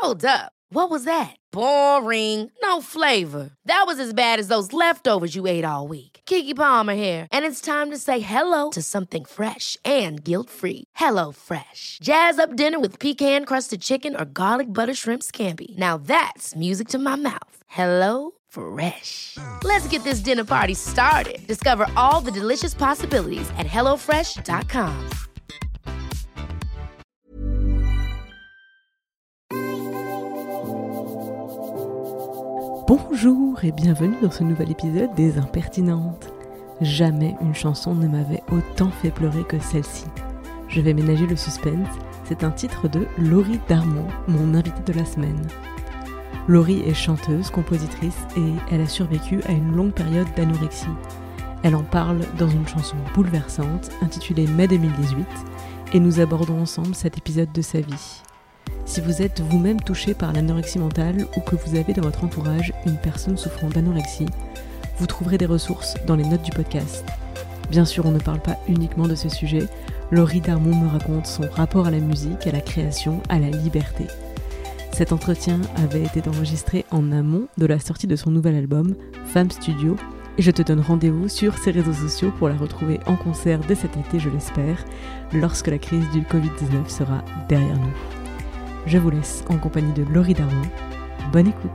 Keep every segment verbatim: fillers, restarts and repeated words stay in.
Hold up. What was that? Boring. No flavor. That was as bad as those leftovers you ate all week. Keke Palmer here, and it's time to say hello to something fresh and guilt-free. Hello Fresh. Jazz up dinner with pecan-crusted chicken or garlic butter shrimp scampi. Now that's music to my mouth. Hello Fresh. Let's get this dinner party started. Discover all the delicious possibilities at hello fresh dot com. Bonjour et bienvenue dans ce nouvel épisode des Impertinentes. Jamais une chanson ne m'avait autant fait pleurer que celle-ci. Je vais ménager le suspense, c'est un titre de Laurie Darmon, mon invitée de la semaine. Laurie est chanteuse, compositrice et elle a survécu à une longue période d'anorexie. Elle en parle dans une chanson bouleversante intitulée Mai deux mille dix-huit et nous abordons ensemble cet épisode de sa vie. Si vous êtes vous-même touché par l'anorexie mentale ou que vous avez dans votre entourage une personne souffrant d'anorexie, vous trouverez des ressources dans les notes du podcast. Bien sûr, on ne parle pas uniquement de ce sujet. Laurie Darmon me raconte son rapport à la musique, à la création, à la liberté. Cet entretien avait été enregistré en amont de la sortie de son nouvel album, Femme Studio, et je te donne rendez-vous sur ses réseaux sociaux pour la retrouver en concert dès cet été, je l'espère, lorsque la crise du covid dix-neuf sera derrière nous. Je vous laisse en compagnie de Laurie Darmon. Bonne écoute.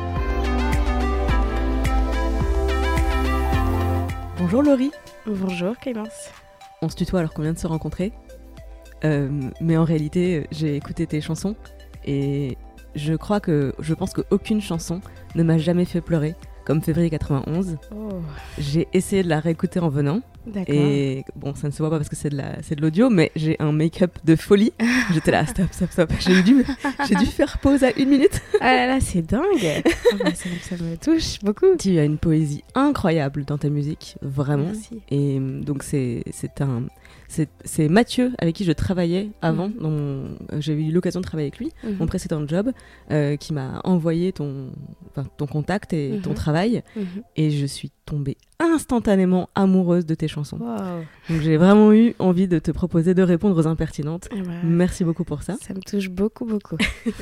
Bonjour Laurie. Bonjour Clémence. On se tutoie alors qu'on vient de se rencontrer. Euh, mais en réalité, j'ai écouté tes chansons et je crois que, je pense qu'aucune chanson ne m'a jamais fait pleurer, comme Février quatre-vingt-onze. Oh. J'ai essayé de la réécouter en venant. D'accord. Et bon, ça ne se voit pas parce que c'est de, la, c'est de l'audio, mais j'ai un make-up de folie. J'étais là, stop, stop, stop. J'ai dû, j'ai dû faire pause à une minute. Ah là là, c'est dingue. Oh bah, ça, ça me touche beaucoup. Tu as une poésie incroyable dans ta musique, vraiment. Merci. Et donc, c'est, c'est un... C'est, c'est Mathieu avec qui je travaillais avant, mmh. dans mon, j'ai eu l'occasion de travailler avec lui, mmh. mon précédent job, euh, qui m'a envoyé ton, enfin, ton contact et mmh. ton travail, mmh. et je suis tombée instantanément amoureuse de tes chansons. Wow. Donc j'ai vraiment eu envie de te proposer de répondre aux impertinentes. Bah, merci beaucoup pour ça. Ça me touche beaucoup, beaucoup.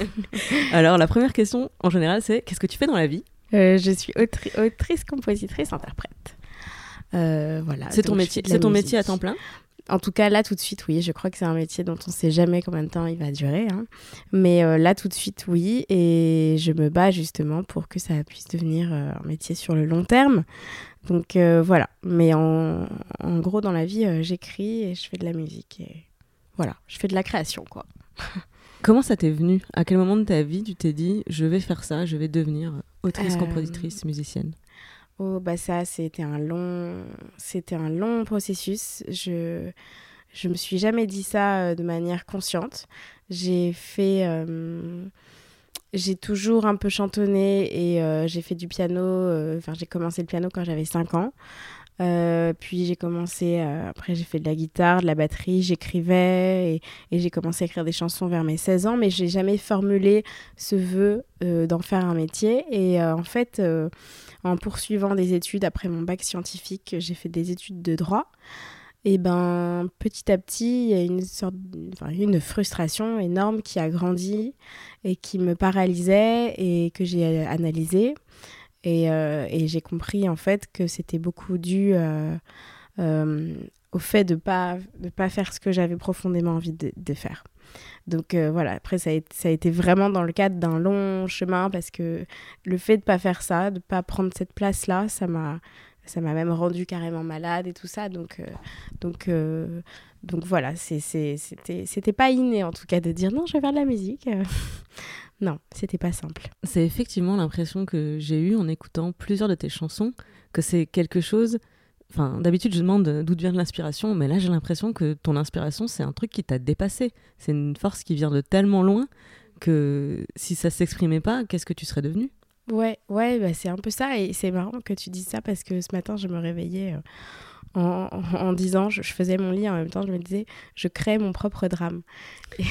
Alors la première question en général c'est, qu'est-ce que tu fais dans la vie ? euh, Je suis autri- autrice, compositrice, interprète. Euh, voilà. C'est ton métier, c'est ton métier à temps plein ? En tout cas, là, tout de suite, oui. Je crois que c'est un métier dont on ne sait jamais combien de temps il va durer. Hein. Mais euh, là, tout de suite, oui. Et je me bats justement pour que ça puisse devenir euh, un métier sur le long terme. Donc, euh, voilà. Mais en, en gros, dans la vie, euh, j'écris et je fais de la musique. Et voilà, je fais de la création, quoi. Comment ça t'est venu ? À quel moment de ta vie tu t'es dit « je vais faire ça, je vais devenir autrice, euh... compositrice, musicienne » ? Oh, bah ça, c'était un long, c'était un long processus. Je je me suis jamais dit ça euh, de manière consciente. J'ai fait... Euh, j'ai toujours un peu chantonné et euh, j'ai fait du piano. Enfin, euh, j'ai commencé le piano quand j'avais cinq ans. Euh, puis j'ai commencé... Euh, après, j'ai fait de la guitare, de la batterie, j'écrivais et, et j'ai commencé à écrire des chansons vers mes seize ans. Mais je n'ai jamais formulé ce vœu euh, d'en faire un métier. Et euh, en fait... Euh, en poursuivant des études après mon bac scientifique, j'ai fait des études de droit. Et ben, petit à petit, il y a une sorte, enfin, une frustration énorme qui a grandi et qui me paralysait et que j'ai analysée. Et, euh, et j'ai compris en fait que c'était beaucoup dû euh, euh, au fait de pas de pas faire ce que j'avais profondément envie de, de faire. Donc euh, voilà, après ça a, été, ça a été vraiment dans le cadre d'un long chemin parce que le fait de ne pas faire ça, de ne pas prendre cette place-là, ça m'a, ça m'a même rendue carrément malade et tout ça. Donc, euh, donc, euh, donc voilà, c'est, c'est, c'était, c'était pas inné en tout cas de dire non, je vais faire de la musique. Non, c'était pas simple. C'est effectivement l'impression que j'ai eue en écoutant plusieurs de tes chansons, que c'est quelque chose... Enfin, d'habitude, je demande d'où vient de l'inspiration, mais là, j'ai l'impression que ton inspiration, c'est un truc qui t'a dépassé. C'est une force qui vient de tellement loin que si ça s'exprimait pas, qu'est-ce que tu serais devenue ? Ouais, ouais, bah c'est un peu ça. Et c'est marrant que tu dises ça parce que ce matin, je me réveillais en, en, en disant, je, je faisais mon lit en même temps, je me disais, je crée mon propre drame. Et...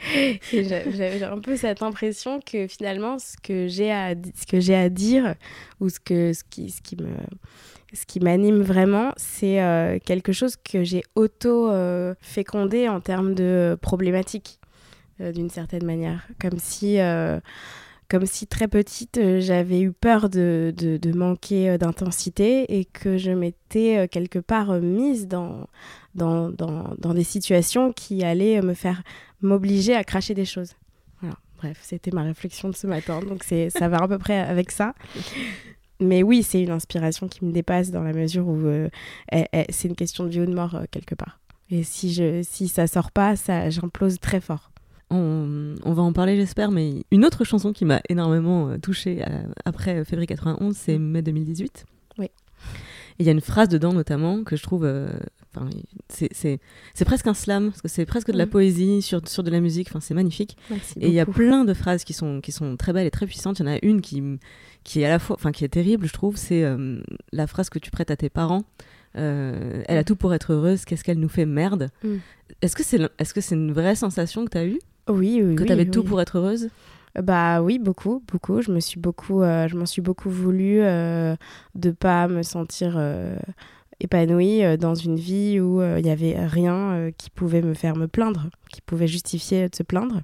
Et j'avais un peu cette impression que finalement ce que j'ai à, ce que j'ai à dire ou ce, que, ce, qui, ce, qui me, ce qui m'anime vraiment, c'est euh, quelque chose que j'ai auto-fécondé euh, en termes de problématiques. euh, d'une certaine manière. Comme si, euh, comme si très petite, euh, j'avais eu peur de, de, de manquer euh, d'intensité et que je m'étais euh, quelque part euh, mise dans, dans, dans, dans des situations qui allaient me faire m'obliger à cracher des choses. Voilà. Bref, c'était ma réflexion de ce matin, donc c'est, ça va à peu près avec ça. Mais oui, c'est une inspiration qui me dépasse dans la mesure où euh, elle, elle, c'est une question de vie ou de mort euh, quelque part. Et si, je, si ça sort pas, ça, j'implose très fort. On, on va en parler, j'espère, mais une autre chanson qui m'a énormément euh, touchée euh, après euh, février quatre-vingt-onze, c'est mai deux mille dix-huit. Oui. Et il y a une phrase dedans, notamment, que je trouve... Euh, c'est, c'est, c'est presque un slam, parce que c'est presque de la mmh. poésie sur, sur de la musique, c'est magnifique. Merci et il y a plein de phrases qui sont, qui sont très belles et très puissantes. Il y en a une qui, qui, est, à la fois, qui est terrible, je trouve, c'est euh, la phrase que tu prêtes à tes parents. Euh, elle a tout pour être heureuse, qu'est-ce qu'elle nous fait merde. mmh. Est-ce que c'est, est-ce que c'est une vraie sensation que tu as eue ? Oui, oui, que oui. tu avais oui. tout pour être heureuse ? Bah oui, beaucoup, beaucoup. Je me suis beaucoup, euh, je m'en suis beaucoup voulu euh, de pas me sentir euh, épanouie euh, dans une vie où il euh, y avait rien euh, qui pouvait me faire me plaindre, qui pouvait justifier de se plaindre.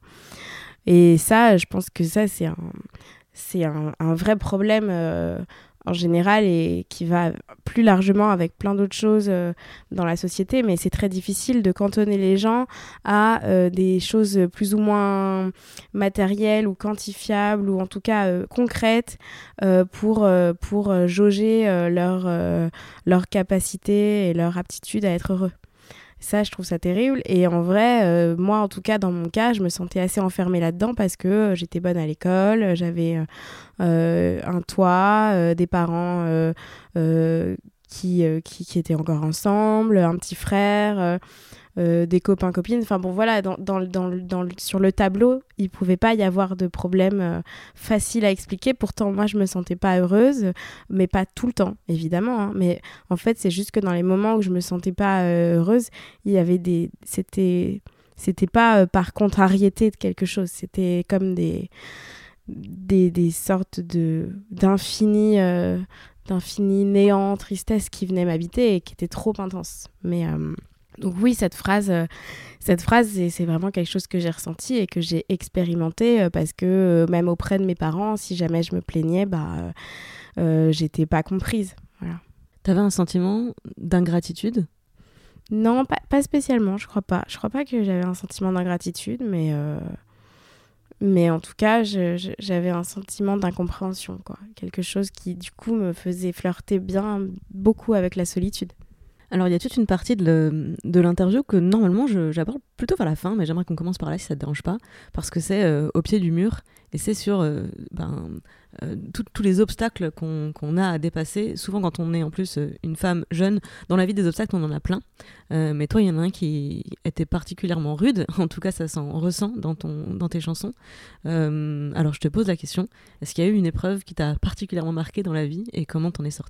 Et ça, je pense que ça c'est un, c'est un, un vrai problème euh, en général et qui va plus largement avec plein d'autres choses euh, dans la société, mais c'est très difficile de cantonner les gens à euh, des choses plus ou moins matérielles ou quantifiables ou en tout cas euh, concrètes euh, pour, euh, pour euh, jauger euh, leur, euh, leur capacité et leur aptitude à être heureux. Ça, je trouve ça terrible. Et en vrai, euh, moi, en tout cas, dans mon cas, je me sentais assez enfermée là-dedans parce que euh, j'étais bonne à l'école, j'avais euh, un toit, euh, des parents euh, euh, qui, euh, qui, qui étaient encore ensemble, un petit frère, euh, euh, des copains, copines. Enfin bon, voilà, dans, dans, dans, dans, sur le tableau, il ne pouvait pas y avoir de problème euh, facile à expliquer. Pourtant, moi, je ne me sentais pas heureuse, mais pas tout le temps, évidemment. Hein. Mais en fait, c'est juste que dans les moments où je ne me sentais pas euh, heureuse, il y avait des... C'était, c'était pas euh, par contrariété de quelque chose. C'était comme des, des, des sortes de, d'infini, euh, d'infini néant, tristesse qui venaient m'habiter et qui étaient trop intenses. Mais... Euh, Donc oui, cette phrase, euh, cette phrase c'est, c'est vraiment quelque chose que j'ai ressenti et que j'ai expérimenté euh, parce que euh, même auprès de mes parents, si jamais je me plaignais, bah, euh, euh, j'étais pas comprise. Voilà. T'avais un sentiment d'ingratitude ? Non, pas, pas spécialement, je crois pas. Je crois pas que j'avais un sentiment d'ingratitude, mais, euh, mais en tout cas, je, je, j'avais un sentiment d'incompréhension, quoi. Quelque chose qui, du coup, me faisait flirter bien beaucoup avec la solitude. Alors, il y a toute une partie de, le, de l'interview que normalement je, j'aborde plutôt vers la fin, mais j'aimerais qu'on commence par là si ça ne te dérange pas, parce que c'est euh, au pied du mur et c'est sur euh, ben, euh, tous les obstacles qu'on, qu'on a à dépasser. Souvent, quand on est en plus euh, une femme jeune, dans la vie des obstacles, on en a plein. Euh, mais toi, il y en a un qui était particulièrement rude, en tout cas, ça s'en ressent dans, ton, dans tes chansons. Euh, alors, je te pose la question, est-ce qu'il y a eu une épreuve qui t'a particulièrement marquée dans la vie et comment t'en es sortie ?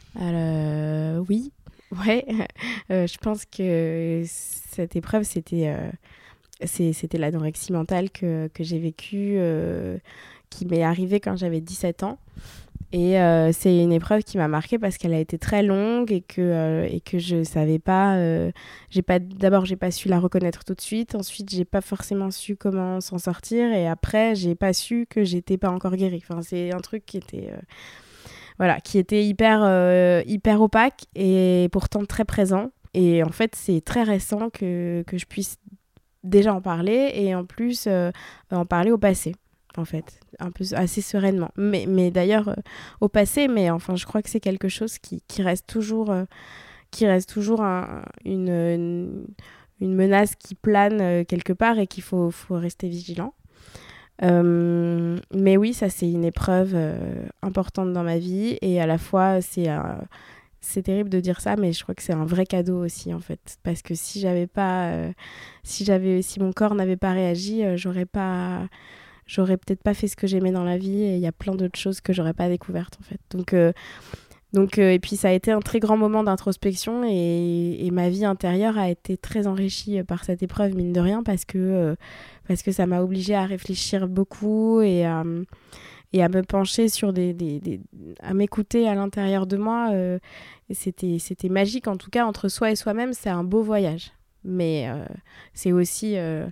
Alors, oui. Ouais, euh, je pense que cette épreuve, c'était, euh, c'est, c'était l'anorexie mentale que, que j'ai vécue, euh, qui m'est arrivée quand j'avais dix-sept ans. Et euh, c'est une épreuve qui m'a marquée parce qu'elle a été très longue et que, euh, et que je savais pas, euh, j'ai pas... D'abord, j'ai pas su la reconnaître tout de suite. Ensuite, j'ai pas forcément su comment s'en sortir. Et après, j'ai pas su que j'étais pas encore guérie. Enfin, c'est un truc qui était... Euh... Voilà, qui était hyper, euh, hyper opaque et pourtant très présent. Et en fait, c'est très récent que, que je puisse déjà en parler et en plus euh, en parler au passé, en fait, un peu assez sereinement. Mais, mais d'ailleurs, euh, au passé, mais enfin, je crois que c'est quelque chose qui, qui reste toujours, euh, qui reste toujours un, une, une, une menace qui plane euh, quelque part et qu'il faut, faut rester vigilant. Euh, mais oui, ça c'est une épreuve euh, importante dans ma vie et à la fois c'est, euh, c'est terrible de dire ça, mais je crois que c'est un vrai cadeau aussi en fait, parce que si j'avais pas, euh, si j'avais, si mon corps n'avait pas réagi, euh, j'aurais pas, j'aurais peut-être pas fait ce que j'aimais dans la vie et il y a plein d'autres choses que j'aurais pas découvertes en fait. Donc euh, Donc, euh, et puis ça a été un très grand moment d'introspection et, et ma vie intérieure a été très enrichie par cette épreuve, mine de rien, parce que, euh, parce que ça m'a obligée à réfléchir beaucoup et à, et à me pencher sur des... des, des à m'écouter à l'intérieur de moi. Euh, et c'était, c'était magique, en tout cas, entre soi et soi-même, c'est un beau voyage. Mais euh, c'est aussi euh,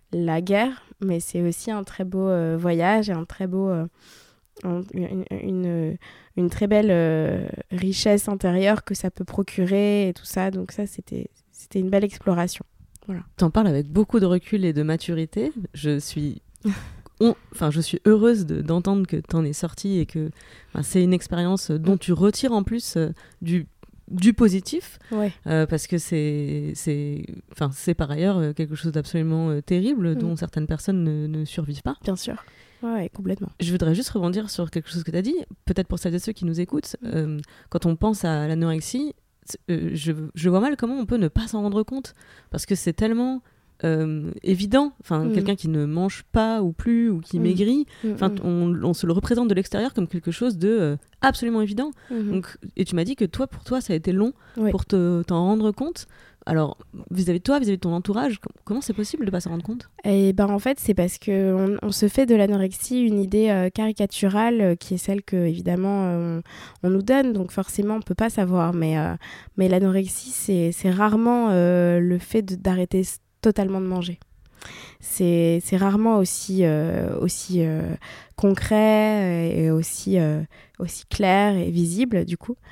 la guerre, mais c'est aussi un très beau euh, voyage et un très beau, euh, un, une, une, une très belle euh, richesse intérieure que ça peut procurer et tout ça. Donc ça, c'était, c'était une belle exploration. Voilà. T'en parles avec beaucoup de recul et de maturité. Je suis... On... Enfin, je suis heureuse de, d'entendre que t'en es sortie et que ben, c'est une expérience dont tu retires en plus euh, du du positif, ouais. euh, parce que c'est, c'est, enfin, c'est par ailleurs euh, quelque chose d'absolument euh, terrible, mmh. dont certaines personnes ne, ne survivent pas. Bien sûr, ouais, complètement. Je voudrais juste rebondir sur quelque chose que tu as dit, peut-être pour celles et ceux qui nous écoutent. Euh, quand on pense à l'anorexie, euh, je, je vois mal comment on peut ne pas s'en rendre compte, parce que c'est tellement... Euh, évident, enfin mmh. quelqu'un qui ne mange pas ou plus ou qui mmh. maigrit, enfin mmh. on, on se le représente de l'extérieur comme quelque chose de euh, absolument évident. Mmh. Donc, et tu m'as dit que toi, pour toi, ça a été long oui. pour te, t'en rendre compte. Alors vis-à-vis de toi, vis-à-vis de ton entourage, comment c'est possible de pas s'en rendre compte ? Et ben en fait, c'est parce que on, on se fait de l'anorexie une idée euh, caricaturale euh, qui est celle que évidemment euh, on, on nous donne. Donc forcément, on peut pas savoir. Mais euh, mais l'anorexie, c'est c'est rarement euh, le fait de, d'arrêter totalement de manger. C'est, c'est rarement aussi, euh, aussi euh, concret et aussi, euh, aussi clair et visible, du coup.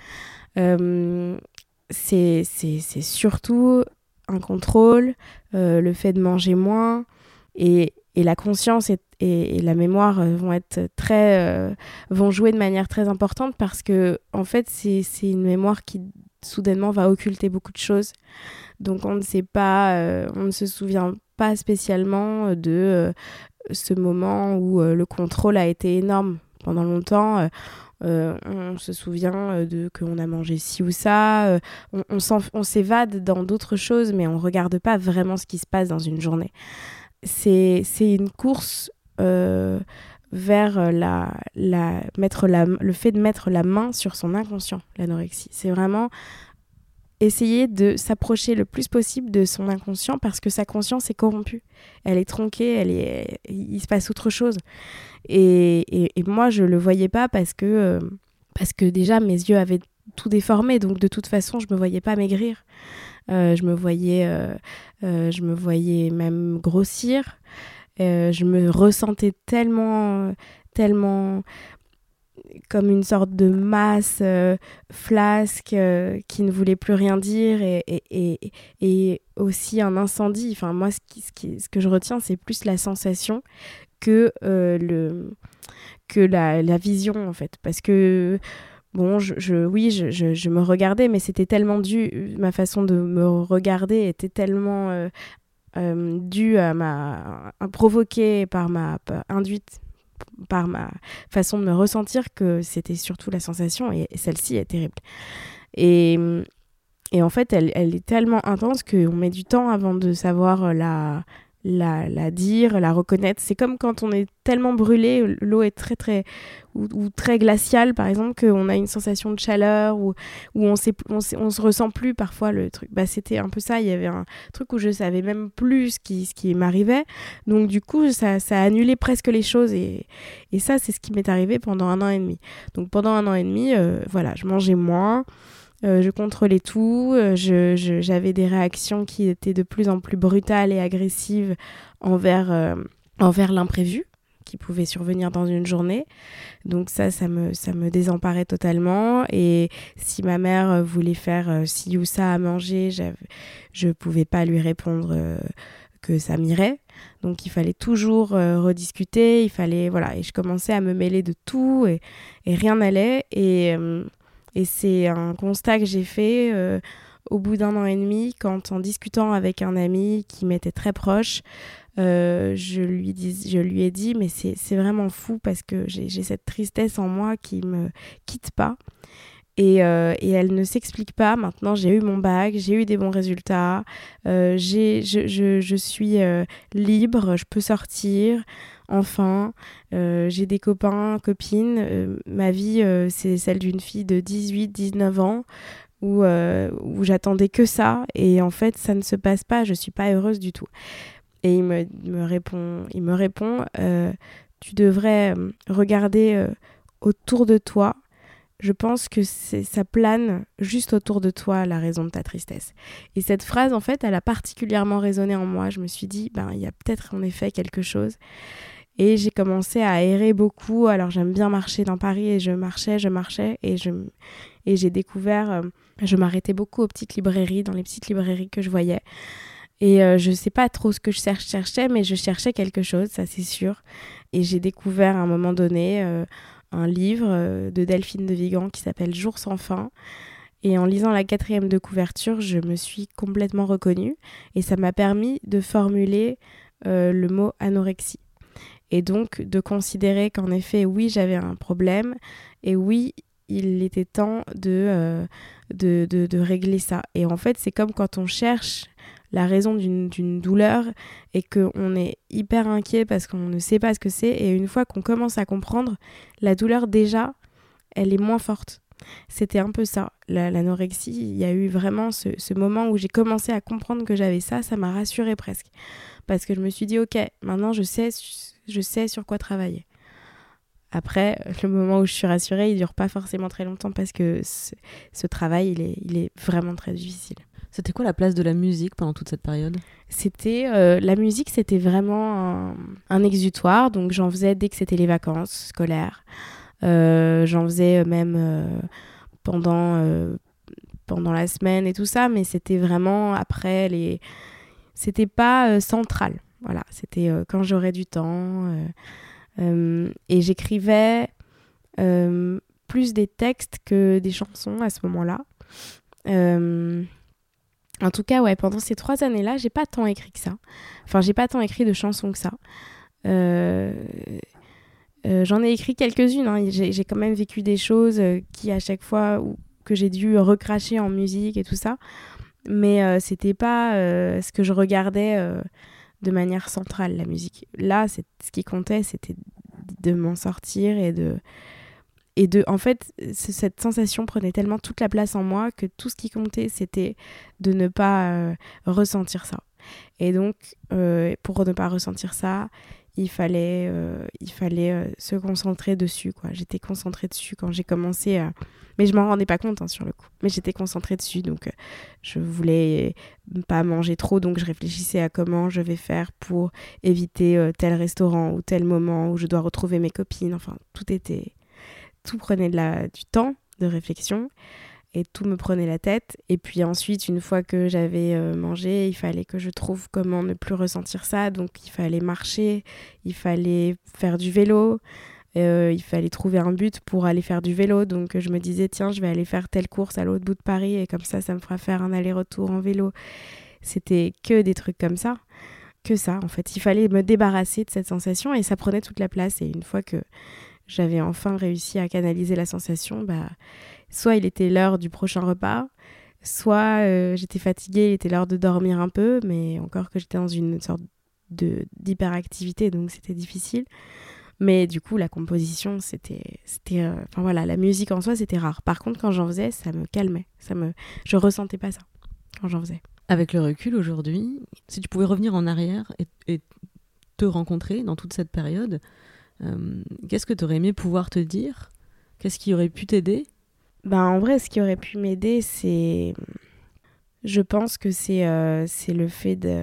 Euh, c'est, c'est, c'est surtout un contrôle, euh, le fait de manger moins et, et la conscience et, et, et la mémoire vont être très, euh, vont jouer de manière très importante parce que, en fait, c'est, c'est une mémoire qui, soudainement, va occulter beaucoup de choses. Donc on ne sait pas, euh, on ne se souvient pas spécialement de euh, ce moment où euh, le contrôle a été énorme pendant longtemps. Euh, euh, on se souvient de qu'on a mangé ci ou ça. Euh, on, on, on s'évade dans d'autres choses, mais on ne regarde pas vraiment ce qui se passe dans une journée. C'est, c'est une course euh, vers la, la, mettre la, le fait de mettre la main sur son inconscient, l'anorexie. C'est vraiment... essayer de s'approcher le plus possible de son inconscient parce que sa conscience est corrompue. Elle est tronquée, elle est... il se passe autre chose. Et, et, et moi, je ne le voyais pas parce que, euh, parce que déjà, mes yeux avaient tout déformé. Donc, de toute façon, je ne me voyais pas maigrir. Euh, je me voyais, euh, euh, je me voyais même grossir. Euh, je me ressentais tellement... tellement comme une sorte de masse euh, flasque euh, qui ne voulait plus rien dire et, et, et, et aussi un incendie. Enfin, moi, ce, qui, ce, qui, ce que je retiens, c'est plus la sensation que, euh, le, que la, la vision, en fait. Parce que, bon, je, je, oui, je, je, je me regardais, mais c'était tellement dû... Ma façon de me regarder était tellement euh, euh, due à ma... provoquée par ma... Par, induite par ma façon de me ressentir que c'était surtout la sensation et celle-ci est terrible. Et, et en fait, elle, elle est tellement intense qu'on met du temps avant de savoir la, la, la dire, la reconnaître. C'est comme quand on est tellement brûlé, l'eau est très très ou, ou très glaciale par exemple, qu'on a une sensation de chaleur ou où on sait, on, sait, on se ressent plus parfois le truc. Bah c'était un peu ça. Il y avait un truc où je savais même plus ce qui ce qui m'arrivait. Donc du coup ça ça a annulé presque les choses et et ça c'est ce qui m'est arrivé pendant un an et demi. Donc pendant un an et demi, euh, voilà, je mangeais moins. Euh, je contrôlais tout, euh, je, je, j'avais des réactions qui étaient de plus en plus brutales et agressives envers, euh, envers l'imprévu qui pouvait survenir dans une journée. Donc ça, ça me, ça me désemparait totalement. Et si ma mère voulait faire euh, ci ou ça à manger, j'avais, je ne pouvais pas lui répondre euh, que ça m'irait. Donc il fallait toujours euh, rediscuter, il fallait, voilà. Et je commençais à me mêler de tout et, et rien n'allait. Et... Euh, Et c'est un constat que j'ai fait euh, au bout d'un an et demi, quand en discutant avec un ami qui m'était très proche, euh, je, lui dis, je lui ai dit, mais c'est, c'est vraiment fou parce que j'ai, j'ai cette tristesse en moi qui ne me quitte pas. Et, euh, et elle ne s'explique pas. Maintenant, j'ai eu mon bac, j'ai eu des bons résultats, euh, j'ai, je, je, je suis euh, libre, je peux sortir. Enfin, euh, j'ai des copains, copines. Euh, ma vie, euh, c'est celle d'une fille de dix-huit dix-neuf ans où, euh, où j'attendais que ça. Et en fait, ça ne se passe pas. Je ne suis pas heureuse du tout. Et il me, me répond, il me répond euh, tu devrais regarder euh, autour de toi je pense que c'est, ça plane juste autour de toi, la raison de ta tristesse. Et cette phrase, en fait, elle a particulièrement résonné en moi. Je me suis dit, ben, il y a peut-être en effet quelque chose. Et j'ai commencé à errer beaucoup. Alors, j'aime bien marcher dans Paris et je marchais, je marchais. Et, je, et j'ai découvert, euh, je m'arrêtais beaucoup aux petites librairies, dans les petites librairies que je voyais. Et euh, je sais pas trop ce que je cherchais, mais je cherchais quelque chose, ça c'est sûr. Et j'ai découvert à un moment donné euh, un livre de Delphine de Vigan qui s'appelle Jour sans fin. Et en lisant la quatrième de couverture, je me suis complètement reconnue. Et ça m'a permis de formuler euh, le mot anorexie. Et donc de considérer qu'en effet, oui, j'avais un problème. Et oui, il était temps de, euh, de, de, de régler ça. Et en fait, c'est comme quand on cherche la raison d'une, d'une douleur et qu'on est hyper inquiet parce qu'on ne sait pas ce que c'est. Et une fois qu'on commence à comprendre, la douleur déjà, elle est moins forte. C'était un peu ça, la, l'anorexie. Il y a eu vraiment ce, ce moment où j'ai commencé à comprendre que j'avais ça. Ça m'a rassurée presque. Parce que je me suis dit, ok, maintenant je sais, je sais sur quoi travailler. Après, le moment où je suis rassurée, il ne dure pas forcément très longtemps parce que ce, ce travail, il est, il est vraiment très difficile. C'était quoi la place de la musique pendant toute cette période ? C'était, euh, la musique, c'était vraiment un, un exutoire. Donc, j'en faisais dès que c'était les vacances scolaires. Euh, j'en faisais même euh, pendant, euh, pendant la semaine et tout ça. Mais c'était vraiment après les... C'était pas euh, central. Voilà, c'était euh, quand j'aurais du temps. Euh, euh, et j'écrivais euh, plus des textes que des chansons à ce moment-là. Euh... En tout cas, ouais, pendant ces trois années-là, j'ai pas tant écrit que ça. Enfin, j'ai pas tant écrit de chansons que ça. Euh, euh, j'en ai écrit quelques-unes. Hein. J'ai, j'ai quand même vécu des choses qui, à chaque fois, où, que j'ai dû recracher en musique et tout ça. Mais euh, c'était pas euh, ce que je regardais euh, de manière centrale, la musique. Là, c'est, ce qui comptait, c'était de m'en sortir et de... Et de, en fait, cette sensation prenait tellement toute la place en moi que tout ce qui comptait, c'était de ne pas euh, ressentir ça. Et donc, euh, pour ne pas ressentir ça, il fallait, euh, il fallait euh, se concentrer dessus, quoi. J'étais concentrée dessus quand j'ai commencé à... Mais je m'en rendais pas compte, hein, sur le coup. Mais j'étais concentrée dessus, donc euh, je voulais pas manger trop, donc je réfléchissais à comment je vais faire pour éviter euh, tel restaurant ou tel moment où je dois retrouver mes copines. Enfin, tout était... Tout prenait de la, du temps de réflexion et tout me prenait la tête. Et puis ensuite, une fois que j'avais euh, mangé, il fallait que je trouve comment ne plus ressentir ça. Donc il fallait marcher, il fallait faire du vélo, euh, il fallait trouver un but pour aller faire du vélo. Donc je me disais, tiens, je vais aller faire telle course à l'autre bout de Paris et comme ça, ça me fera faire un aller-retour en vélo. C'était que des trucs comme ça. Que ça, en fait. Il fallait me débarrasser de cette sensation et ça prenait toute la place. Et une fois que j'avais enfin réussi à canaliser la sensation, bah, soit il était l'heure du prochain repas, soit euh, j'étais fatiguée, il était l'heure de dormir un peu, mais encore que j'étais dans une sorte de, d'hyperactivité, donc c'était difficile. Mais du coup, la composition, c'était... c'était euh, enfin voilà, la musique en soi, c'était rare. Par contre, quand j'en faisais, ça me calmait. Ça me, je ressentais pas ça quand j'en faisais. Avec le recul aujourd'hui, si tu pouvais revenir en arrière et, et te rencontrer dans toute cette période... Euh, qu'est-ce que tu aurais aimé pouvoir te dire ? Qu'est-ce qui aurait pu t'aider ? Ben, en vrai, ce qui aurait pu m'aider, c'est... Je pense que c'est, euh, c'est le fait de...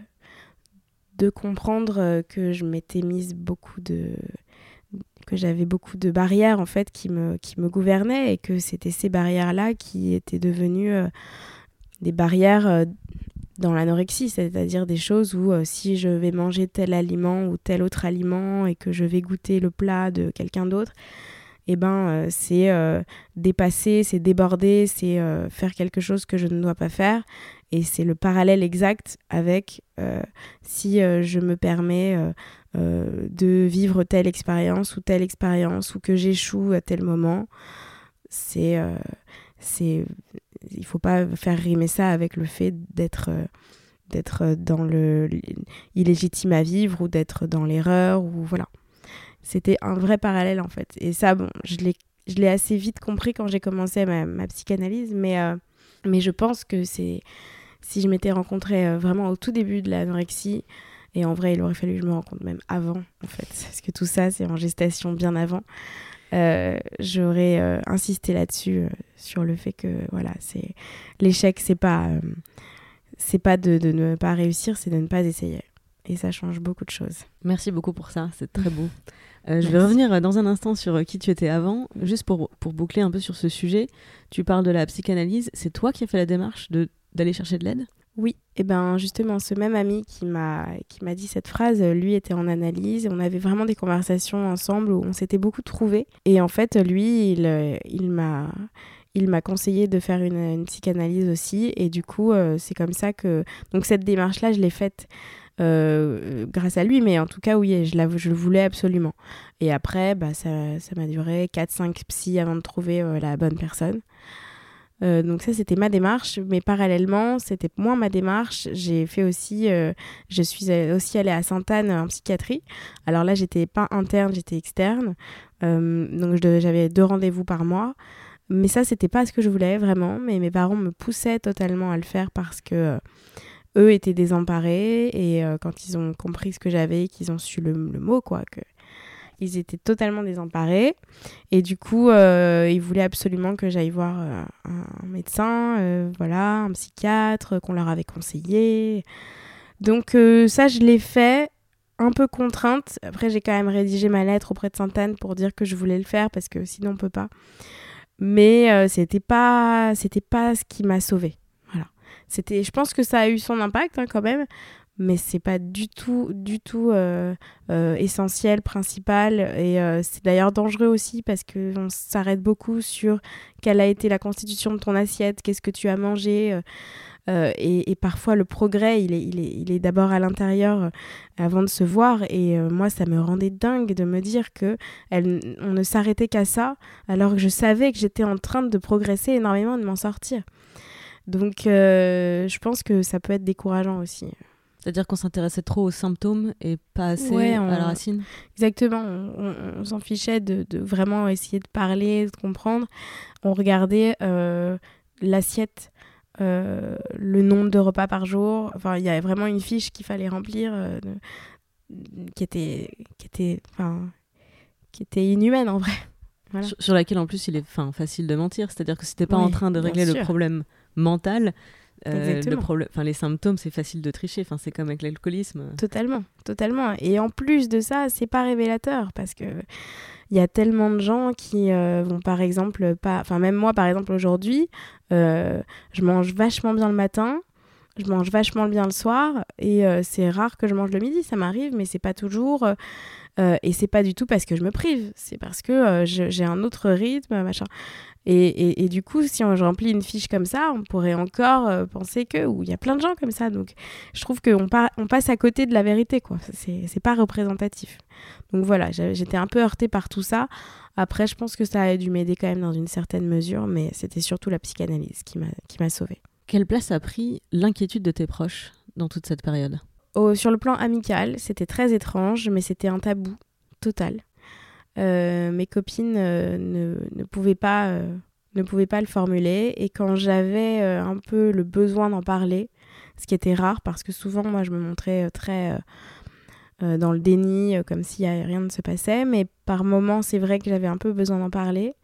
de comprendre que je m'étais mise beaucoup de... que j'avais beaucoup de barrières, en fait, qui me, qui me gouvernaient et que c'était ces barrières-là qui étaient devenues euh, des barrières... Euh, dans l'anorexie, c'est-à-dire des choses où euh, si je vais manger tel aliment ou tel autre aliment et que je vais goûter le plat de quelqu'un d'autre, eh ben, euh, c'est euh, dépasser, c'est déborder, c'est euh, faire quelque chose que je ne dois pas faire. Et c'est le parallèle exact avec euh, si euh, je me permets euh, euh, de vivre telle expérience ou telle expérience ou que j'échoue à tel moment. C'est... Euh, c'est il ne faut pas faire rimer ça avec le fait d'être, euh, d'être dans le illégitime à vivre ou d'être dans l'erreur. Ou voilà. C'était un vrai parallèle en fait. Et ça, bon, je l'ai, je l'ai assez vite compris quand j'ai commencé ma, ma psychanalyse. Mais, euh, mais je pense que c'est, si je m'étais rencontrée euh, vraiment au tout début de l'anorexie, et en vrai, il aurait fallu que je me rencontre même avant en fait. Parce que tout ça, c'est en gestation bien avant. euh, j'aurais euh, insisté là-dessus, euh, sur le fait que voilà, c'est... l'échec, c'est pas, euh, c'est pas de, de ne pas réussir, c'est de ne pas essayer. Et ça change beaucoup de choses. Merci beaucoup pour ça, c'est très beau. Euh, je vais revenir dans un instant sur qui tu étais avant. Juste pour, pour boucler un peu sur ce sujet, tu parles de la psychanalyse. C'est toi qui as fait la démarche de, d'aller chercher de l'aide ? Oui, et ben justement, ce même ami qui m'a, qui m'a dit cette phrase, lui était en analyse. On avait vraiment des conversations ensemble où on s'était beaucoup trouvés. Et en fait, lui, il, il, m'a, il m'a conseillé de faire une, une psychanalyse aussi. Et du coup, euh, c'est comme ça que... Donc cette démarche-là, je l'ai faite euh, grâce à lui. Mais en tout cas, oui, je, la, je le voulais absolument. Et après, bah, ça, ça m'a duré quatre cinq psys avant de trouver euh, la bonne personne. Euh, donc ça, c'était ma démarche, mais parallèlement, c'était moins ma démarche. J'ai fait aussi, euh, je suis aussi allée à Sainte-Anne en psychiatrie. Alors là, j'étais pas interne, j'étais externe. Euh, donc je, j'avais deux rendez-vous par mois. Mais ça, c'était pas ce que je voulais vraiment. Mais mes parents me poussaient totalement à le faire parce que euh, eux étaient désemparés. Et euh, quand ils ont compris ce que j'avais, qu'ils ont su le, le mot, quoi, que ils étaient totalement désemparés. Et du coup, euh, ils voulaient absolument que j'aille voir euh, un médecin, euh, voilà, un psychiatre qu'on leur avait conseillé. Donc euh, ça, je l'ai fait un peu contrainte. Après, j'ai quand même rédigé ma lettre auprès de Sainte-Anne pour dire que je voulais le faire parce que sinon, on peut pas. Mais euh, c'était pas, c'était pas ce qui m'a sauvée. Voilà. C'était, je pense que ça a eu son impact hein, quand même. Mais c'est pas du tout, du tout euh, euh, essentiel, principal. Et euh, c'est d'ailleurs dangereux aussi parce qu'on s'arrête beaucoup sur quelle a été la constitution de ton assiette, qu'est-ce que tu as mangé. Euh, et, et parfois, le progrès, il est, il est, il est d'abord à l'intérieur euh, avant de se voir. Et euh, moi, ça me rendait dingue de me dire qu'on ne s'arrêtait qu'à ça, alors que je savais que j'étais en train de progresser énormément, de m'en sortir. Donc, euh, je pense que ça peut être décourageant aussi. C'est-à-dire qu'on s'intéressait trop aux symptômes et pas assez ouais, on... à la racine. Exactement, on, on, on s'en fichait de, de vraiment essayer de parler, de comprendre. On regardait euh, l'assiette, euh, le nombre de repas par jour. Enfin, il y avait vraiment une fiche qu'il fallait remplir euh, de... qui était, qui était, enfin, qui était inhumaine en vrai. Voilà. Sur, sur laquelle en plus il est fin, facile de mentir. C'est-à-dire que si t'es pas oui, en train de régler le problème mental... Euh, le problème, enfin les symptômes, c'est facile de tricher. Enfin, c'est comme avec l'alcoolisme. Totalement, totalement. Et en plus de ça, c'est pas révélateur parce que il y a tellement de gens qui euh, vont par exemple pas. Enfin, même moi, par exemple aujourd'hui, euh, je mange vachement bien le matin, je mange vachement bien le soir, et euh, c'est rare que je mange le midi. Ça m'arrive, mais c'est pas toujours. Euh, euh, et c'est pas du tout parce que je me prive. C'est parce que euh, je, j'ai un autre rythme, machin. Et, et, et du coup, si on, je remplis une fiche comme ça, on pourrait encore euh, penser que... Ou il y a plein de gens comme ça. Donc, je trouve qu'on pa- on passe à côté de la vérité, quoi. C'est, c'est pas représentatif. Donc voilà, j'étais un peu heurtée par tout ça. Après, je pense que ça a dû m'aider quand même dans une certaine mesure. Mais c'était surtout la psychanalyse qui m'a, qui m'a sauvée. Quelle place a pris l'inquiétude de tes proches dans toute cette période ? Au, sur le plan amical, c'était très étrange, mais c'était un tabou total. Euh, mes copines euh, ne, ne, pouvaient pas, euh, ne pouvaient pas le formuler. Et quand j'avais euh, un peu le besoin d'en parler, ce qui était rare, parce que souvent, moi, je me montrais euh, très euh, euh, dans le déni, euh, comme si rien ne se passait. Mais par moments, c'est vrai que j'avais un peu besoin d'en parler.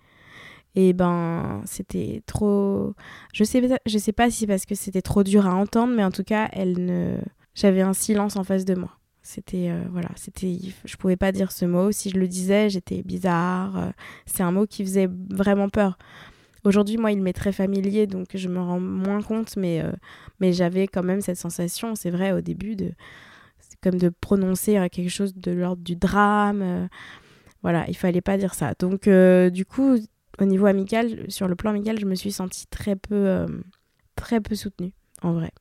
Et ben, c'était trop... Je sais, je sais pas si c'est parce que c'était trop dur à entendre, mais en tout cas, elle ne... j'avais un silence en face de moi. C'était, euh, voilà, c'était, je pouvais pas dire ce mot. Si je le disais, j'étais bizarre. Euh, c'est un mot qui faisait vraiment peur. Aujourd'hui, moi, il m'est très familier, donc je me rends moins compte, mais, euh, mais j'avais quand même cette sensation, c'est vrai, au début, de, c'est comme de prononcer euh, quelque chose de l'ordre du drame. Euh, voilà, il fallait pas dire ça. Donc, euh, du coup, au niveau amical, sur le plan amical, je me suis sentie très peu, euh, très peu soutenue, en vrai.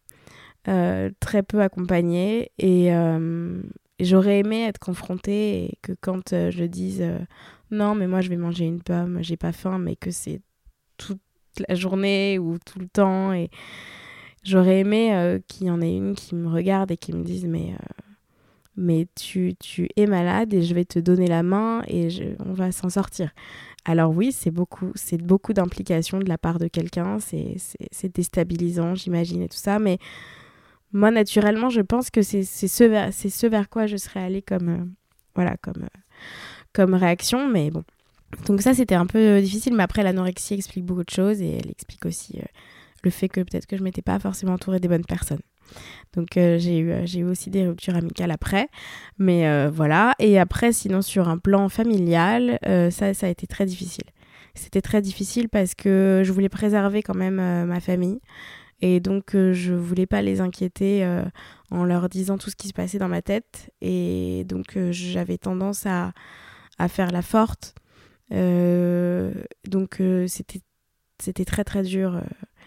Euh, très peu accompagnée et euh, j'aurais aimé être confrontée et que quand euh, je dise euh, non mais moi je vais manger une pomme, j'ai pas faim, mais que c'est toute la journée ou tout le temps, et j'aurais aimé euh, qu'il y en ait une qui me regarde et qui me dise mais, euh, mais tu, tu es malade et je vais te donner la main et je, on va s'en sortir. Alors oui, c'est beaucoup, c'est beaucoup d'implication de la part de quelqu'un, c'est, c'est, c'est déstabilisant j'imagine et tout ça, mais moi, naturellement, je pense que c'est, c'est, ce, vers, c'est ce vers quoi je serais allée comme, euh, voilà, comme, euh, comme réaction. Mais bon, Donc ça, c'était un peu difficile, mais après, l'anorexie explique beaucoup de choses et elle explique aussi euh, le fait que peut-être que je ne m'étais pas forcément entourée des bonnes personnes. Donc euh, j'ai eu, euh, j'ai eu aussi des ruptures amicales après, mais euh, voilà. Et après, sinon, sur un plan familial, euh, ça, ça a été très difficile. C'était très difficile parce que je voulais préserver quand même euh, ma famille. Et donc, euh, je voulais pas les inquiéter euh, en leur disant tout ce qui se passait dans ma tête. Et donc, euh, j'avais tendance à, à faire la forte. Euh, donc, euh, c'était, c'était très, très dur.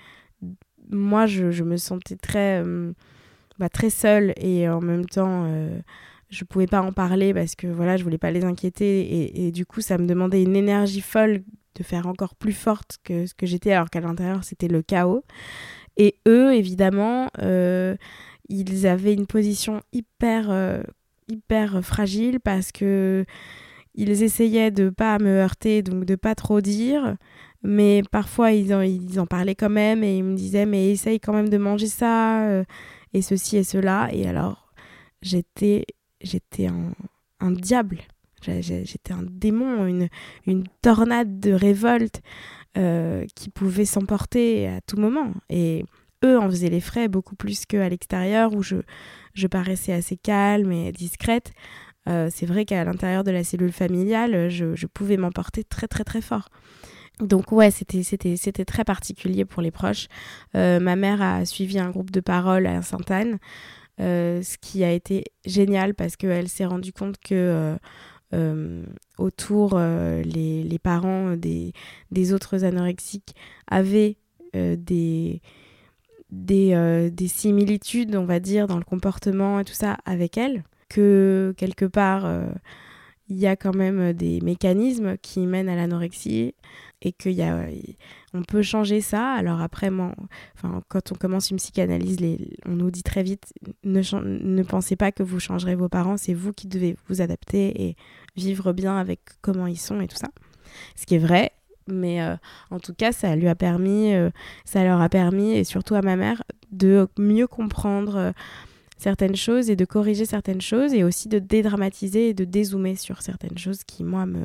Moi, je, je me sentais très, euh, bah, très seule et en même temps, euh, je pouvais pas en parler parce que voilà, je voulais pas les inquiéter. Et, et du coup, ça me demandait une énergie folle de faire encore plus forte que ce que j'étais, alors qu'à l'intérieur, c'était le chaos. Et eux, évidemment, euh, ils avaient une position hyper, euh, hyper fragile parce que ils essayaient de pas me heurter, donc de pas trop dire. Mais parfois, ils en, ils en parlaient quand même et ils me disaient « mais essaye quand même de manger ça, euh, et ceci et cela ». Et alors, j'étais, j'étais un, un diable. J'étais un démon, une, une tornade de révolte euh, qui pouvait s'emporter à tout moment. Et eux en faisaient les frais beaucoup plus qu'à l'extérieur où je, je paraissais assez calme et discrète. Euh, c'est vrai qu'à l'intérieur de la cellule familiale, je, je pouvais m'emporter très très très fort. Donc ouais, c'était, c'était, c'était très particulier pour les proches. Euh, ma mère a suivi un groupe de parole à Sainte-Anne, euh, ce qui a été génial parce qu'elle s'est rendue compte que euh, euh, autour, euh, les, les parents des, des autres anorexiques avaient euh, des, des, euh, des similitudes, on va dire, dans le comportement et tout ça avec elle, que quelque part, euh, il y a quand même des mécanismes qui mènent à l'anorexie et qu'il y a, on peut changer ça. Alors après, moi, enfin, quand on commence une psychanalyse, les, on nous dit très vite, ne, ne pensez pas que vous changerez vos parents, c'est vous qui devez vous adapter et vivre bien avec comment ils sont et tout ça. Ce qui est vrai, mais euh, en tout cas, ça lui a permis, euh, ça leur a permis, et surtout à ma mère, de mieux comprendre euh, certaines choses et de corriger certaines choses et aussi de dédramatiser et de dézoomer sur certaines choses qui, moi, me...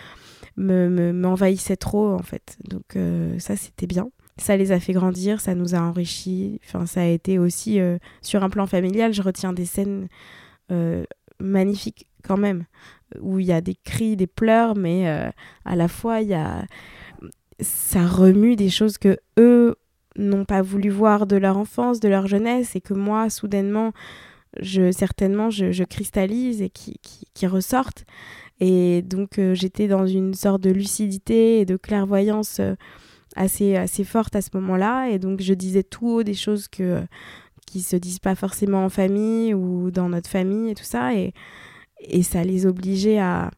Me, me, m'envahissait trop en fait, donc euh, ça c'était bien, ça les a fait grandir, ça nous a enrichis, enfin ça a été aussi euh, sur un plan familial, je retiens des scènes euh, magnifiques quand même, où il y a des cris, des pleurs, mais euh, à la fois il y a, ça remue des choses que eux n'ont pas voulu voir de leur enfance, de leur jeunesse, et que moi soudainement je, certainement je, je cristallise et qui, qui, qui ressortent. Et donc, euh, j'étais dans une sorte de lucidité et de clairvoyance euh, assez, assez forte à ce moment-là. Et donc, je disais tout haut des choses que, euh, qui ne se disent pas forcément en famille ou dans notre famille et tout ça. Et, et ça les obligeait à,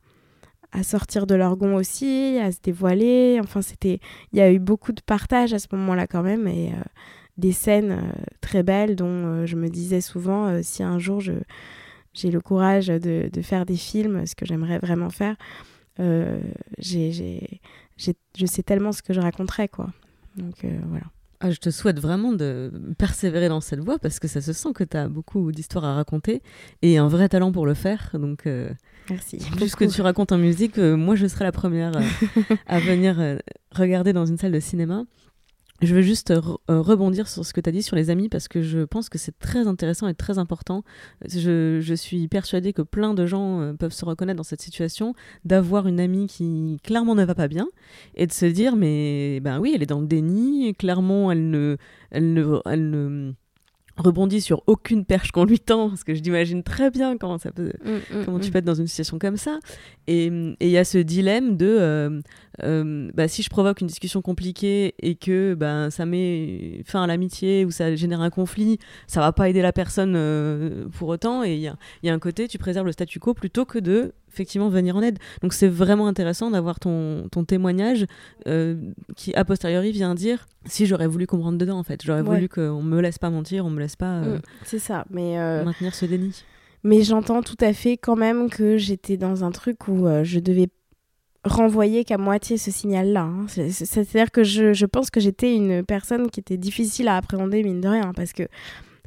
à sortir de leur gond aussi, à se dévoiler. Enfin, c'était, il y a eu beaucoup de partage à ce moment-là quand même. Et euh, des scènes euh, très belles dont euh, je me disais souvent, euh, si un jour je... j'ai le courage de, de faire des films, ce que j'aimerais vraiment faire, euh, j'ai, j'ai, j'ai, je sais tellement ce que je raconterais, quoi. Donc, euh, voilà. Ah, je te souhaite vraiment de persévérer dans cette voie parce que ça se sent que tu as beaucoup d'histoires à raconter et un vrai talent pour le faire. Donc, euh, merci. Plus beaucoup. Que tu racontes en musique, euh, moi, je serai la première euh, à venir euh, regarder dans une salle de cinéma. Je veux juste re- rebondir sur ce que tu as dit sur les amis parce que je pense que c'est très intéressant et très important. Je, je suis persuadée que plein de gens euh, peuvent se reconnaître dans cette situation, d'avoir une amie qui clairement ne va pas bien et de se dire mais ben oui, elle est dans le déni, clairement elle ne, elle ne, elle ne rebondit sur aucune perche qu'on lui tend parce que je l'imagine très bien comment, ça peut, mmh, mmh, comment tu peux être dans une situation comme ça. Et il y a ce dilemme de euh, euh, bah, si je provoque une discussion compliquée et que bah, ça met fin à l'amitié ou ça génère un conflit, ça va pas aider la personne euh, pour autant. Et il y a, y a un côté, tu préserves le statu quo plutôt que de effectivement venir en aide. Donc c'est vraiment intéressant d'avoir ton, ton témoignage euh, qui a posteriori vient dire si j'aurais voulu comprendre dedans en fait, j'aurais ouais. voulu qu'on me laisse pas mentir, on me laisse pas euh, mmh, c'est ça, mais euh... maintenir ce déni. Mais j'entends tout à fait quand même que j'étais dans un truc où euh, je devais renvoyer qu'à moitié ce signal-là. Hein. C'est, c'est-à-dire que je, je pense que j'étais une personne qui était difficile à appréhender, mine de rien, parce que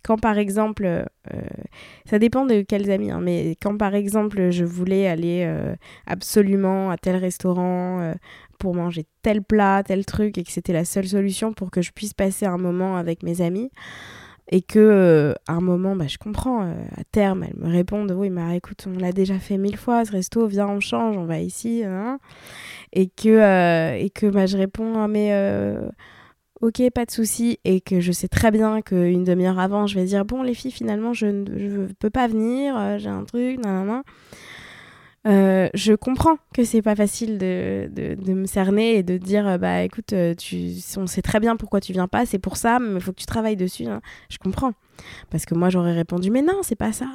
quand par exemple, euh, ça dépend de quels amis, hein, mais quand par exemple je voulais aller euh, absolument à tel restaurant euh, pour manger tel plat, tel truc, et que c'était la seule solution pour que je puisse passer un moment avec mes amis, et que euh, à un moment, bah, je comprends, euh, à terme, elles me répondent, oui, mais écoute, on l'a déjà fait mille fois, ce resto, viens, on change, on va ici, hein, et que, euh, et que bah, je réponds, ah, mais... Euh, ok, pas de souci, et que je sais très bien qu'une demi-heure avant, je vais dire, bon, les filles, finalement, je ne je peux pas venir, euh, j'ai un truc, nanana. Euh, je comprends que c'est pas facile de, de, de me cerner et de dire, euh, bah écoute, euh, tu, on sait très bien pourquoi tu viens pas, c'est pour ça, mais il faut que tu travailles dessus. Hein. Je comprends. Parce que moi, j'aurais répondu, mais non, c'est pas ça.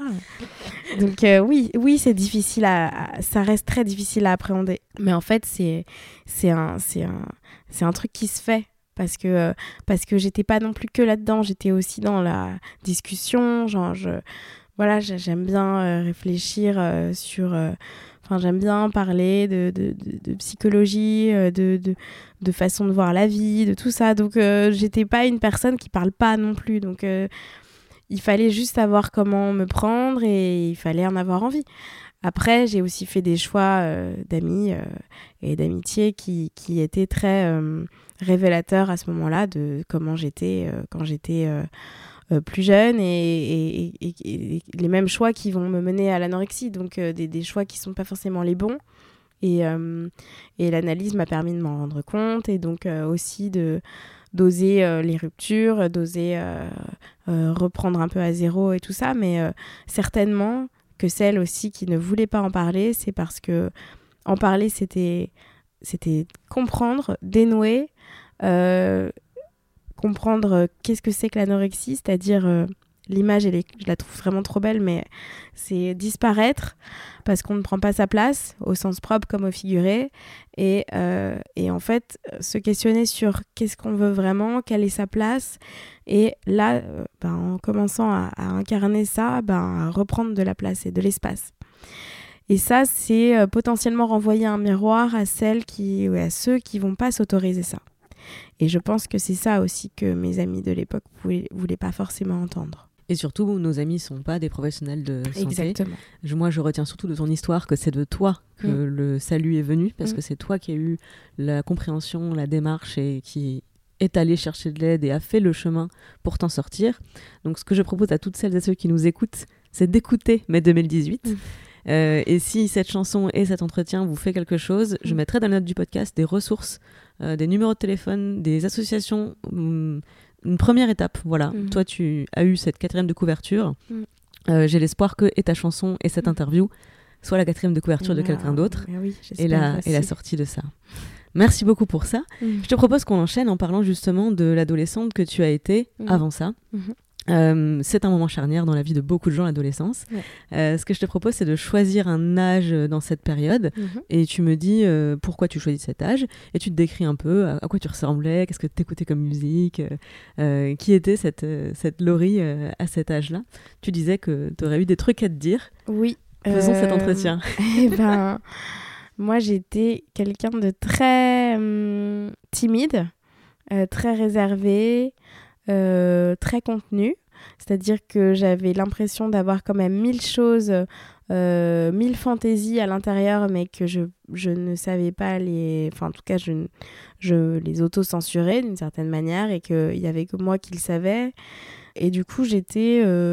Donc euh, oui, oui, c'est difficile à, à, ça reste très difficile à appréhender. Mais en fait, c'est, c'est, un, c'est, un, c'est un truc qui se fait. Parce que, euh, parce que j'étais pas non plus que là-dedans, j'étais aussi dans la discussion, genre, je, voilà, j'aime bien euh, réfléchir euh, sur... Enfin, euh, j'aime bien parler de, de, de, de psychologie, euh, de, de, de façon de voir la vie, de tout ça. Donc, euh, j'étais pas une personne qui parle pas non plus. Donc, euh, il fallait juste savoir comment me prendre et il fallait en avoir envie. Après, j'ai aussi fait des choix euh, d'amis euh, et d'amitié qui, qui étaient très euh, révélateurs à ce moment-là de comment j'étais euh, quand j'étais euh, euh, plus jeune et, et, et, et les mêmes choix qui vont me mener à l'anorexie. Donc, euh, des, des choix qui ne sont pas forcément les bons. Et, euh, et l'analyse m'a permis de m'en rendre compte et donc euh, aussi de, d'oser euh, les ruptures, d'oser euh, euh, reprendre un peu à zéro et tout ça. Mais euh, certainement... que celles aussi qui ne voulaient pas en parler, c'est parce que en parler, c'était, c'était comprendre, dénouer, euh, comprendre qu'est-ce que c'est que l'anorexie, c'est-à-dire euh, l'image, elle est, je la trouve vraiment trop belle, mais c'est disparaître parce qu'on ne prend pas sa place, au sens propre comme au figuré, et, euh, et en fait, se questionner sur qu'est-ce qu'on veut vraiment, quelle est sa place, et là, euh, ben, en commençant à, à incarner ça, ben, à reprendre de la place et de l'espace. Et ça, c'est euh, potentiellement renvoyer un miroir à celles qui, ouais, à ceux qui ne vont pas s'autoriser ça. Et je pense que c'est ça aussi que mes amis de l'époque ne voulaient pas forcément entendre. Et surtout, nos amis ne sont pas des professionnels de santé. Exactement. Je, moi, je retiens surtout de ton histoire que c'est de toi que mmh. le salut est venu, parce mmh. que c'est toi qui as eu la compréhension, la démarche et qui est allé chercher de l'aide et a fait le chemin pour t'en sortir. Donc, ce que je propose à toutes celles et ceux qui nous écoutent, c'est d'écouter mai deux mille dix-huit. Mmh. Euh, et si cette chanson et cet entretien vous fait quelque chose, mmh. je mettrai dans la note du podcast des ressources, euh, des numéros de téléphone, des associations... Hum, une première étape, voilà. Mmh. Toi, tu as eu cette quatrième de couverture. Mmh. Euh, j'ai l'espoir que et ta chanson et cette mmh. interview soit la quatrième de couverture ah, de quelqu'un d'autre oui, et, la, et la sortie de ça. Merci beaucoup pour ça. Mmh. Je te propose qu'on enchaîne en parlant justement de l'adolescente que tu as été mmh. avant ça. Mmh. Euh, c'est un moment charnière dans la vie de beaucoup de gens, l'adolescence. Ouais. Euh, ce que je te propose, c'est de choisir un âge dans cette période mmh. et tu me dis euh, pourquoi tu choisis cet âge et tu te décris un peu à, à quoi tu ressemblais, qu'est-ce que tu écoutais comme musique, euh, qui était cette, cette Laurie euh, à cet âge-là. Tu disais que tu aurais eu des trucs à te dire. Oui. Faisons cet entretien. Eh ben, moi, j'étais quelqu'un de très hum, timide, euh, très réservé, Euh, très contenu, c'est-à-dire que j'avais l'impression d'avoir quand même mille choses, euh, mille fantaisies à l'intérieur, mais que je, je ne savais pas les... Enfin, en tout cas, je, je les auto-censurais d'une certaine manière et qu'il n'y avait que moi qui le savais. Et du coup, j'étais euh,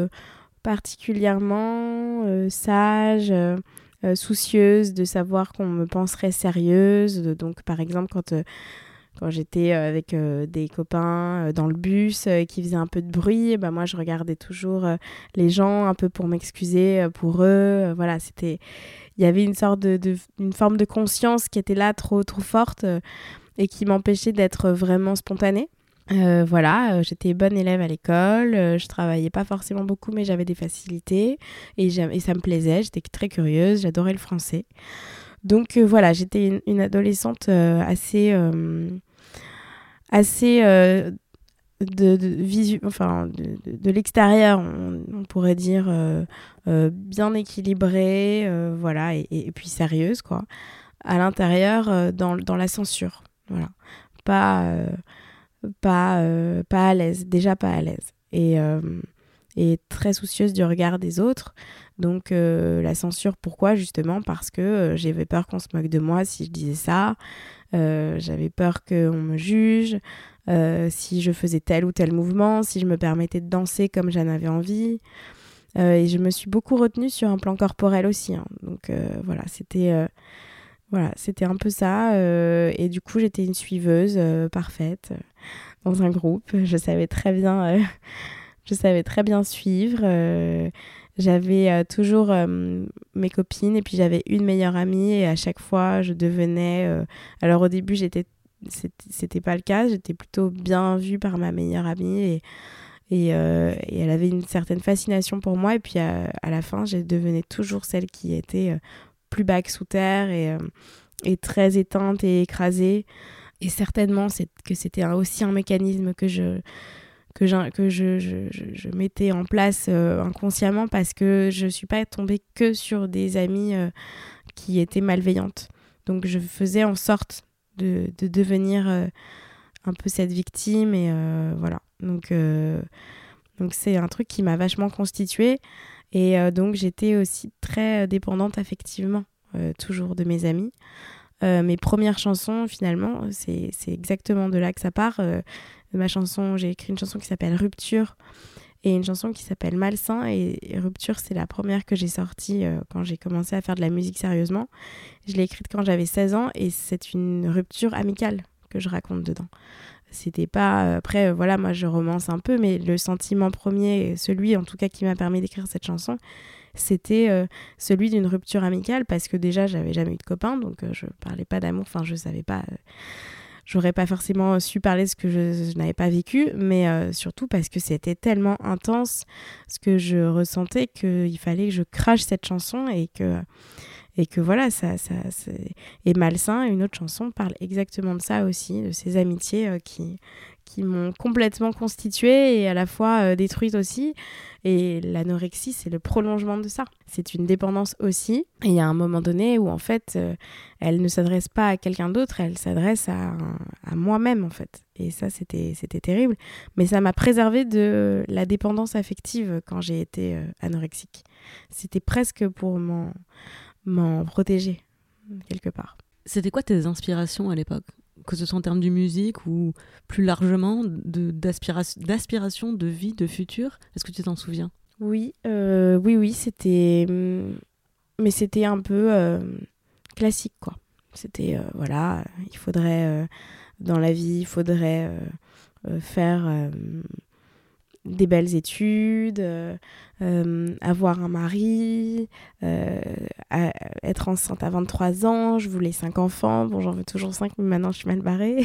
particulièrement euh, sage, euh, soucieuse de savoir qu'on me penserait sérieuse. Donc, par exemple, quand... Euh, Quand j'étais avec euh, des copains euh, dans le bus euh, qui faisaient un peu de bruit, bah moi je regardais toujours euh, les gens un peu pour m'excuser euh, pour eux. Euh, voilà, c'était, il y avait une sorte de, de, une forme de conscience qui était là trop trop forte euh, et qui m'empêchait d'être vraiment spontanée. Euh, voilà, euh, j'étais bonne élève à l'école, euh, je travaillais pas forcément beaucoup mais j'avais des facilités et, et ça me plaisait. J'étais très curieuse, j'adorais le français. Donc euh, voilà, j'étais une, une adolescente euh, assez euh, assez euh, de, de, visu- enfin, de, de, de l'extérieur, on, on pourrait dire euh, euh, bien équilibrée, euh, voilà, et, et, et puis sérieuse, quoi. À l'intérieur, euh, dans, dans la censure, voilà. Pas, euh, pas, euh, pas à l'aise, déjà pas à l'aise. Et, euh, et très soucieuse du regard des autres. Donc euh, la censure, pourquoi ? Justement parce que euh, j'avais peur qu'on se moque de moi si je disais ça. Euh, j'avais peur qu'on me juge euh, si je faisais tel ou tel mouvement, si je me permettais de danser comme j'en avais envie. Euh, et je me suis beaucoup retenue sur un plan corporel aussi. Hein. Donc euh, voilà, c'était, euh, voilà, c'était un peu ça. Euh, et du coup, j'étais une suiveuse euh, parfaite euh, dans un groupe. Je savais très bien, euh, je savais très bien suivre. Euh, j'avais euh, toujours euh, mes copines et puis j'avais une meilleure amie et à chaque fois, je devenais... Euh... Alors au début, j'étais, c'était, c'était pas le cas. J'étais plutôt bien vue par ma meilleure amie et Et, euh, et elle avait une certaine fascination pour moi. Et puis à, à la fin, je devenais toujours celle qui était euh, plus bas que sous terre et, euh, et très éteinte et écrasée. Et certainement c'est, que c'était un, aussi un mécanisme que je, que je, que je, je, je, je mettais en place euh, inconsciemment parce que je ne suis pas tombée que sur des amies euh, qui étaient malveillantes. Donc je faisais en sorte de, de devenir euh, un peu cette victime et euh, voilà. Donc, euh, donc c'est un truc qui m'a vachement constituée et euh, donc j'étais aussi très dépendante affectivement, euh, toujours de mes amis. Euh, mes premières chansons, finalement, c'est, c'est exactement de là que ça part. Euh, de ma chanson, j'ai écrit une chanson qui s'appelle Rupture et une chanson qui s'appelle Malsain. Et, et Rupture, c'est la première que j'ai sortie euh, quand j'ai commencé à faire de la musique sérieusement. Je l'ai écrite quand j'avais seize ans et c'est une rupture amicale que je raconte dedans. C'était pas... Après, voilà, moi, je romance un peu, mais le sentiment premier, celui, en tout cas, qui m'a permis d'écrire cette chanson, c'était euh, celui d'une rupture amicale, parce que déjà, j'avais jamais eu de copain, donc euh, je parlais pas d'amour, enfin, je savais pas... Euh, j'aurais pas forcément su parler de ce que je, je n'avais pas vécu, mais euh, surtout parce que c'était tellement intense ce que je ressentais qu'il fallait que je crache cette chanson et que... Et que voilà, ça, ça, c'est... Et Malsain, une autre chanson, parle exactement de ça aussi, de ces amitiés euh, qui, qui m'ont complètement constituée et à la fois euh, détruite aussi. Et l'anorexie, c'est le prolongement de ça. C'est une dépendance aussi. Et il y a un moment donné où, en fait, euh, elle ne s'adresse pas à quelqu'un d'autre, elle s'adresse à, à moi-même, en fait. Et ça, c'était, c'était terrible. Mais ça m'a préservée de la dépendance affective quand j'ai été euh, anorexique. C'était presque pour m'en... m'en protéger, quelque part. C'était quoi tes inspirations à l'époque ? Que ce soit en termes de musique ou plus largement de, d'aspiration, d'aspiration, de vie, de futur ? Est-ce que tu t'en souviens ? Oui, euh, oui, oui, c'était... Mais c'était un peu euh, classique, quoi. C'était, euh, voilà, il faudrait... Euh, dans la vie, il faudrait euh, euh, faire... Euh, des belles études, euh, euh, avoir un mari, euh, à, être enceinte à vingt-trois ans, je voulais cinq enfants, bon j'en veux toujours cinq mais maintenant je suis mal barrée.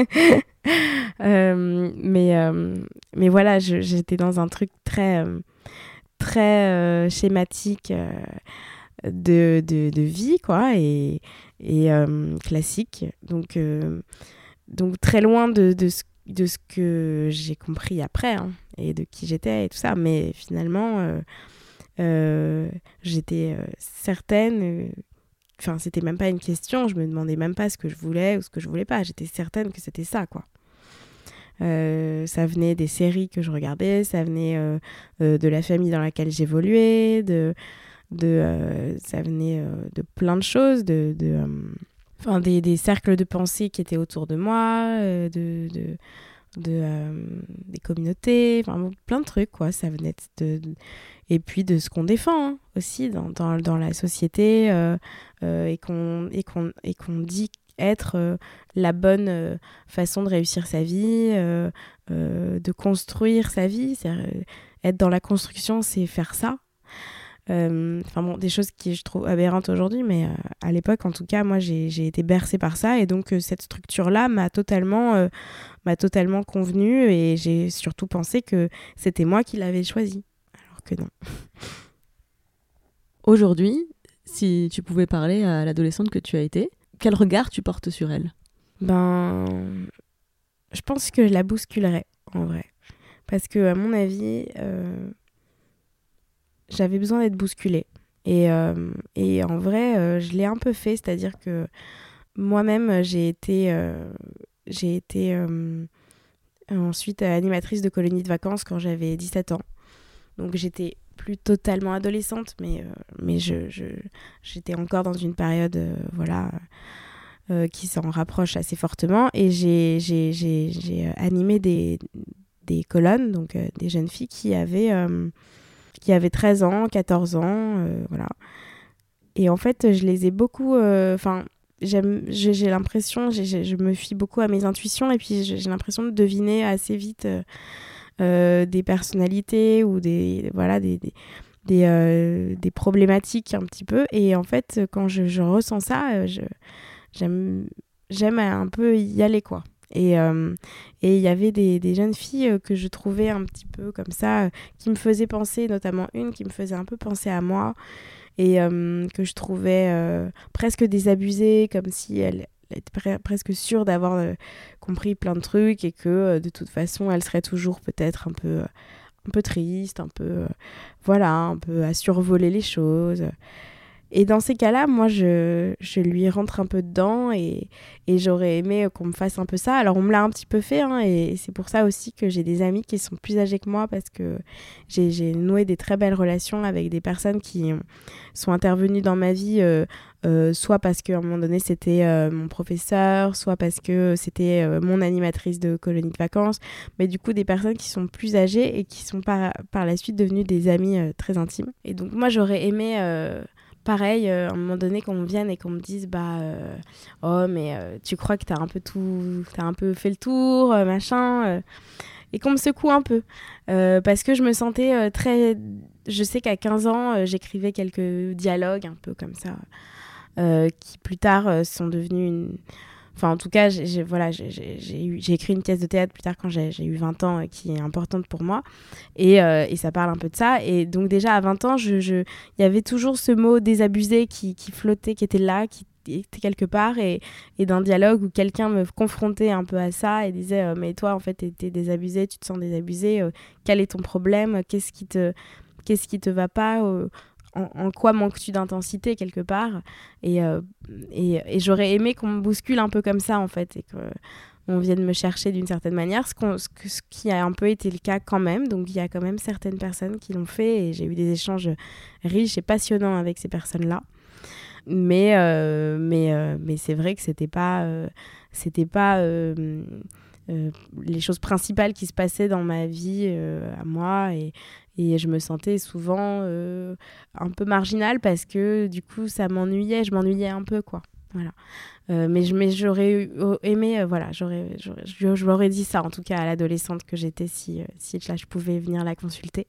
euh, mais, euh, mais voilà, je, j'étais dans un truc très, euh, très euh, schématique euh, de, de, de vie quoi, et, et euh, classique, donc, euh, donc très loin de, de ce de ce que j'ai compris après hein, et de qui j'étais et tout ça, mais finalement euh, euh, j'étais euh, certaine, enfin euh, c'était même pas une question, je me demandais même pas ce que je voulais ou ce que je voulais pas, j'étais certaine que c'était ça quoi. Euh, ça venait des séries que je regardais, ça venait euh, euh, de la famille dans laquelle j'évoluais, de, de, euh, ça venait euh, de plein de choses, de, de euh, Enfin, des, des cercles de pensée qui étaient autour de moi, euh, de, de, de, euh, des communautés, enfin, bon, plein de trucs, quoi. Ça venait de, de... Et puis de ce qu'on défend hein, aussi dans, dans, dans la société euh, euh, et, qu'on, et, qu'on, et qu'on dit être euh, la bonne euh, façon de réussir sa vie, euh, euh, de construire sa vie. C'est, euh, être dans la construction, c'est faire ça. Euh, enfin bon, des choses qui je trouve aberrantes aujourd'hui, mais euh, à l'époque en tout cas moi j'ai, j'ai été bercée par ça et donc euh, cette structure là m'a totalement euh, m'a totalement convenue et j'ai surtout pensé que c'était moi qui l'avais choisi alors que non. Aujourd'hui, si tu pouvais parler à l'adolescente que tu as été, quel regard tu portes sur elle ? Ben je pense que je la bousculerais en vrai parce que à mon avis euh, j'avais besoin d'être bousculée. Et, euh, et en vrai, euh, je l'ai un peu fait, c'est-à-dire que moi-même, j'ai été, euh, j'ai été euh, ensuite animatrice de colonie de vacances quand j'avais dix-sept ans. Donc j'étais plus totalement adolescente, mais, euh, mais je, je, j'étais encore dans une période euh, voilà, euh, qui s'en rapproche assez fortement. Et j'ai, j'ai, j'ai, j'ai animé des, des colonnes, donc euh, des jeunes filles qui avaient, euh, qui avaient treize ans, quatorze ans. Euh, voilà. Et en fait, je les ai beaucoup... Enfin, euh, j'aime, j'ai, j'ai l'impression, j'ai, j'ai, je me fie beaucoup à mes intuitions, et puis j'ai, j'ai l'impression de deviner assez vite... Euh, Euh, des personnalités ou des, voilà, des, des, des, euh, des problématiques un petit peu. Et en fait, quand je, je ressens ça, je, j'aime, j'aime un peu y aller, quoi. Et euh, et il y avait des, des jeunes filles que je trouvais un petit peu comme ça, qui me faisaient penser, notamment une qui me faisait un peu penser à moi, et euh, que je trouvais euh, presque désabusée, comme si elle... Elle était pre- presque sûre d'avoir euh, compris plein de trucs, et que euh, de toute façon elle serait toujours peut-être un peu, euh, un peu triste, un peu, euh, voilà, un peu à survoler les choses. Et dans ces cas-là, moi je, je lui rentre un peu dedans, et, et j'aurais aimé qu'on me fasse un peu ça. Alors on me l'a un petit peu fait, hein, et, et c'est pour ça aussi que j'ai des amis qui sont plus âgés que moi, parce que j'ai, j'ai noué des très belles relations avec des personnes qui sont intervenues dans ma vie, euh, euh, soit parce qu'à un moment donné c'était euh, mon professeur, soit parce que c'était euh, mon animatrice de colonie de vacances, mais du coup des personnes qui sont plus âgées et qui sont par, par la suite devenues des amis euh, très intimes. Et donc moi j'aurais aimé... Euh, Pareil, euh, à un moment donné, qu'on me vienne et qu'on me dise bah euh, oh mais euh, tu crois que t'as un peu tout, t'as un peu fait le tour, euh, machin, euh, et qu'on me secoue un peu, euh, parce que je me sentais euh, très, je sais qu'à quinze ans euh, j'écrivais quelques dialogues un peu comme ça, euh, qui plus tard euh, sont devenus une... Enfin, en tout cas, j'ai, j'ai, voilà, j'ai, j'ai, j'ai, eu, j'ai écrit une pièce de théâtre plus tard quand j'ai, j'ai eu vingt ans, euh, qui est importante pour moi. Et, euh, et ça parle un peu de ça. Et donc déjà, à vingt ans, il je, y avait toujours ce mot désabusé qui, qui flottait, qui était là, qui était quelque part. Et, et d'un dialogue où quelqu'un me confrontait un peu à ça et disait euh, « Mais toi, en fait, t'es désabusé, tu te sens désabusé. Euh, quel est ton problème ? Qu'est-ce qui te, qu'est-ce qui te va pas euh, En, en quoi manques-tu d'intensité quelque part ?» et, euh, et, et j'aurais aimé qu'on me bouscule un peu comme ça, en fait, et qu'on vienne me chercher d'une certaine manière, ce, qu'on, ce, que, ce qui a un peu été le cas quand même. Donc il y a quand même certaines personnes qui l'ont fait, et j'ai eu des échanges riches et passionnants avec ces personnes-là. Mais, euh, mais, euh, mais c'est vrai que c'était pas, euh, c'était pas euh, euh, les choses principales qui se passaient dans ma vie euh, à moi, et Et je me sentais souvent euh, un peu marginale, parce que du coup, ça m'ennuyait. Je m'ennuyais un peu, quoi. Voilà. Euh, mais, je, mais j'aurais aimé... Euh, voilà, j'aurais, j'aurais, je, je l'aurais dit ça, en tout cas, à l'adolescente que j'étais, si, euh, si là, je pouvais venir la consulter.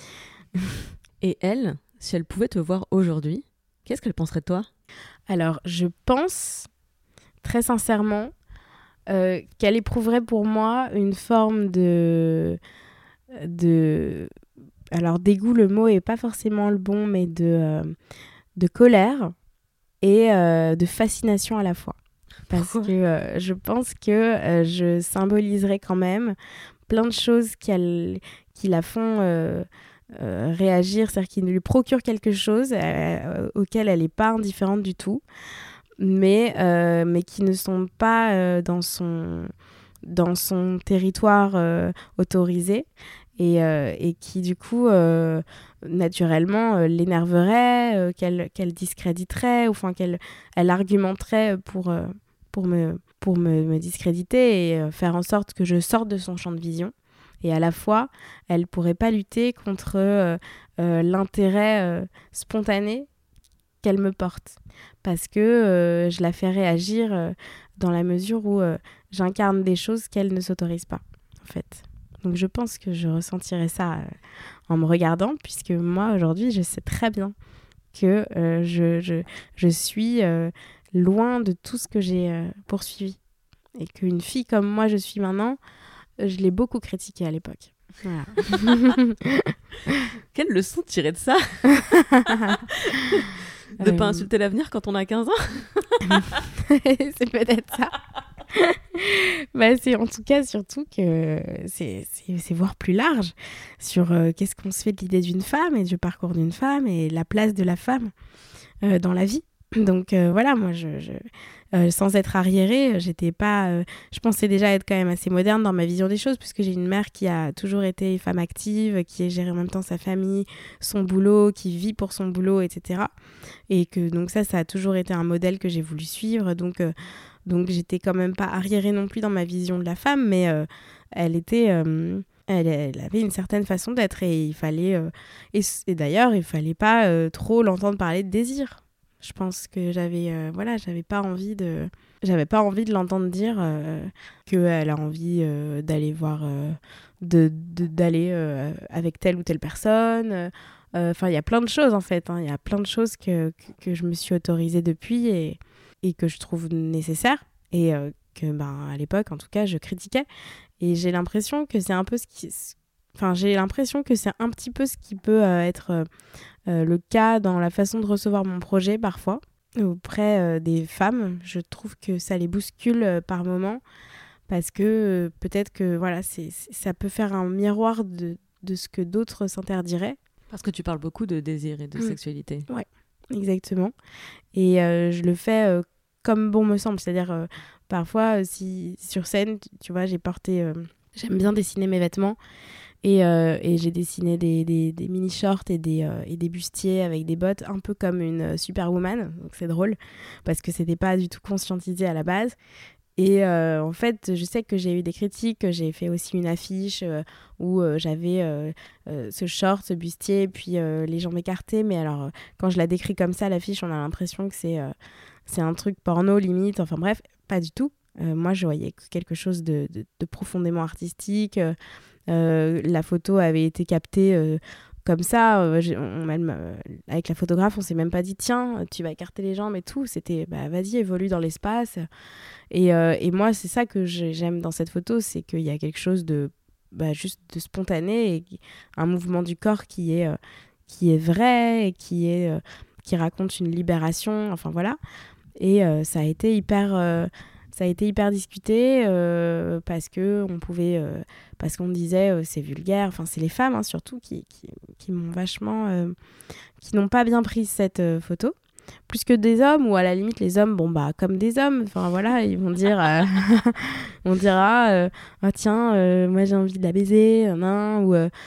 Et elle, si elle pouvait te voir aujourd'hui, qu'est-ce qu'elle penserait de toi ? Alors, je pense, très sincèrement, euh, qu'elle éprouverait pour moi une forme de... de alors dégoût, le mot est pas forcément le bon, mais de, euh, de colère et euh, de fascination à la fois. Parce que euh, je pense que euh, je symboliserai quand même plein de choses qui, qui la font euh, euh, réagir, c'est-à-dire qui lui procurent quelque chose euh, auquel elle n'est pas indifférente du tout, mais, euh, mais qui ne sont pas euh, dans, son, dans son territoire euh, autorisé. Et, euh, et qui du coup euh, naturellement euh, l'énerverait, euh, qu'elle, qu'elle discréditerait, ou enfin qu'elle elle argumenterait pour, euh, pour, me, pour me, me discréditer, et euh, faire en sorte que je sorte de son champ de vision. Et à la fois, elle ne pourrait pas lutter contre euh, euh, l'intérêt euh, spontané qu'elle me porte, parce que euh, je la fais réagir euh, dans la mesure où euh, j'incarne des choses qu'elle ne s'autorise pas, en fait. Donc je pense que je ressentirais ça euh, en me regardant, puisque moi, aujourd'hui, je sais très bien que euh, je, je, je suis euh, loin de tout ce que j'ai euh, poursuivi. Et qu'une fille comme moi, je suis maintenant, je l'ai beaucoup critiquée à l'époque. Voilà. Quelle leçon tirer de ça ? De ne pas insulter l'avenir quand on a quinze ans ? C'est peut-être ça. Bah, c'est en tout cas surtout que c'est, c'est, c'est voir plus large sur euh, qu'est-ce qu'on se fait de l'idée d'une femme et du parcours d'une femme et la place de la femme euh, dans la vie. Donc euh, voilà, moi, je, je, euh, sans être arriérée, j'étais pas, euh, je pensais déjà être quand même assez moderne dans ma vision des choses, puisque j'ai une mère qui a toujours été femme active, qui a géré en même temps sa famille, son boulot, qui vit pour son boulot, et cetera. Et que donc ça, ça a toujours été un modèle que j'ai voulu suivre. Donc, euh, donc j'étais quand même pas arriérée non plus dans ma vision de la femme, mais euh, elle était... Euh, Elle, elle avait une certaine façon d'être et il fallait... Euh, et, et d'ailleurs, il fallait pas euh, trop l'entendre parler de désir. Je pense que j'avais euh, voilà, j'avais pas envie de j'avais pas envie de l'entendre dire euh, qu'elle a envie euh, d'aller voir euh, de, de d'aller euh, avec telle ou telle personne. Enfin, euh, il y a plein de choses en fait. Il hein, y a plein de choses que, que, que je me suis autorisée depuis et, et que je trouve nécessaires et euh, que ben, à l'époque, en tout cas, je critiquais. Et j'ai l'impression que c'est un peu ce qui... Enfin, j'ai l'impression que c'est un petit peu ce qui peut euh, être euh, euh, le cas dans la façon de recevoir mon projet parfois, auprès euh, des femmes. Je trouve que ça les bouscule euh, par moments parce que euh, peut-être que voilà, c'est, c'est, ça peut faire un miroir de, de ce que d'autres s'interdiraient. Parce que tu parles beaucoup de désir et de mmh. sexualité. Ouais, exactement. Et euh, je le fais euh, comme bon me semble. C'est-à-dire, euh, parfois, euh, si sur scène, tu, tu vois, j'ai porté... Euh, j'aime bien dessiner mes vêtements. Et, euh, et j'ai dessiné des, des, des mini-shorts et des, euh, et des bustiers avec des bottes, un peu comme une euh, superwoman. Donc c'est drôle, parce que c'était pas du tout conscientisé à la base. Et euh, en fait, je sais que j'ai eu des critiques. J'ai fait aussi une affiche euh, où euh, j'avais euh, euh, ce short, ce bustier, puis euh, les jambes écartées. Mais alors, euh, quand je la décris comme ça, l'affiche, on a l'impression que c'est, euh, c'est un truc porno limite. Enfin bref, pas du tout. Euh, moi, je voyais quelque chose de, de, de profondément artistique. Euh, Euh, la photo avait été captée euh, comme ça, euh, on, même, euh, avec la photographe on s'est même pas dit tiens tu vas écarter les jambes et tout, c'était bah vas-y évolue dans l'espace et, euh, et moi c'est ça que j'aime dans cette photo, c'est qu'il y a quelque chose de bah, juste de spontané et un mouvement du corps qui est, euh, qui est vrai et qui, est, euh, qui raconte une libération, enfin voilà, et euh, ça a été hyper... Euh, Ça a été hyper discuté euh, parce que on pouvait, euh, parce qu'on disait euh, c'est vulgaire. Enfin, c'est les femmes hein, surtout qui, qui, qui m'ont vachement, euh, qui n'ont pas bien pris cette euh, photo, plus que des hommes ou à la limite les hommes, bon bah comme des hommes. Enfin voilà, ils vont dire, euh, on dira, euh, ah tiens, euh, moi j'ai envie de la baiser, non, ou euh,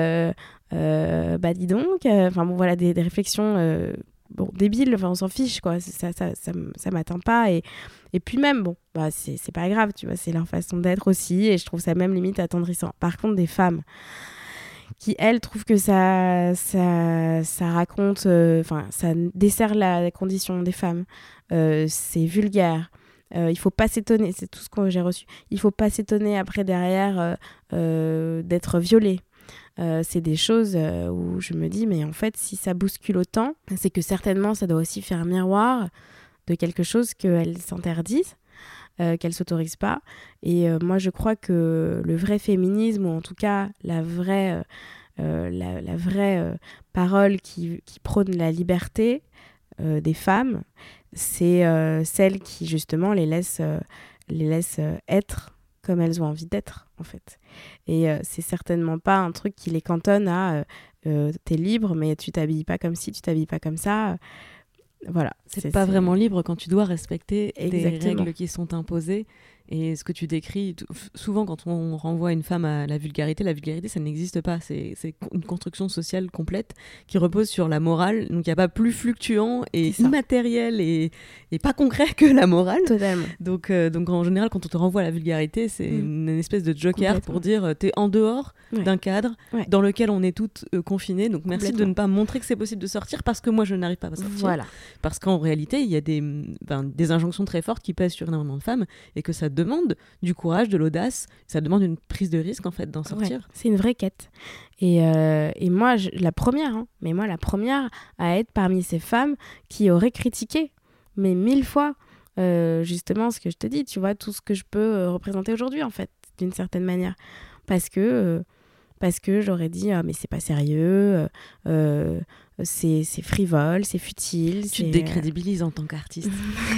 euh, bah dis donc. Enfin bon voilà des, des réflexions. Euh, Bon, débile, enfin on s'en fiche quoi, ça, ça, ça, ça m'atteint pas et, et puis même bon, bah, c'est, c'est pas grave, tu vois, c'est leur façon d'être aussi et je trouve ça même limite attendrissant. Par contre des femmes qui elles trouvent que ça, ça, ça raconte, enfin euh, ça dessert la condition des femmes, euh, c'est vulgaire, euh, il faut pas s'étonner, c'est tout ce que j'ai reçu, il faut pas s'étonner après derrière euh, euh, d'être violée. Euh, c'est des choses euh, où je me dis mais en fait si ça bouscule autant, c'est que certainement ça doit aussi faire miroir de quelque chose qu'elles s'interdisent, euh, qu'elles s'autorisent pas et euh, moi je crois que le vrai féminisme ou en tout cas la vraie, euh, la, la vraie euh, parole qui, qui prône la liberté euh, des femmes, c'est euh, celle qui justement les laisse, euh, les laisse euh, être comme elles ont envie d'être en fait, et euh, c'est certainement pas un truc qui les cantonne à euh, euh, t'es libre mais tu t'habilles pas comme ci, tu t'habilles pas comme ça, euh, voilà, c'est, c'est pas c'est... vraiment libre quand tu dois respecter Exactement. des règles qui sont imposées. Et ce que tu décris, t- souvent quand on renvoie une femme à la vulgarité, la vulgarité ça n'existe pas, c'est, c'est une construction sociale complète qui repose sur la morale, donc il n'y a pas plus fluctuant et immatériel et, et pas concret que la morale. Totalement. Donc, euh, donc en général quand on te renvoie à la vulgarité, c'est mmh. une, une espèce de joker pour dire t'es en dehors ouais. d'un cadre ouais. dans lequel on est toutes euh, confinées, donc merci de ne pas montrer que c'est possible de sortir parce que moi je n'arrive pas à sortir. Voilà. Parce qu'en réalité il y a des, ben, des injonctions très fortes qui pèsent sur énormément de femmes et que ça demande du courage, de l'audace, ça demande une prise de risque en fait d'en sortir. Ouais, c'est une vraie quête. Et, euh, et moi, je, la première, hein, mais moi la première à être parmi ces femmes qui auraient critiqué, mais mille fois, euh, justement ce que je te dis, tu vois, tout ce que je peux euh, représenter aujourd'hui en fait, d'une certaine manière. Parce que, euh, parce que j'aurais dit, ah, mais c'est pas sérieux, euh, c'est, c'est frivole, c'est futile. Tu c'est... te décrédibilises en tant qu'artiste.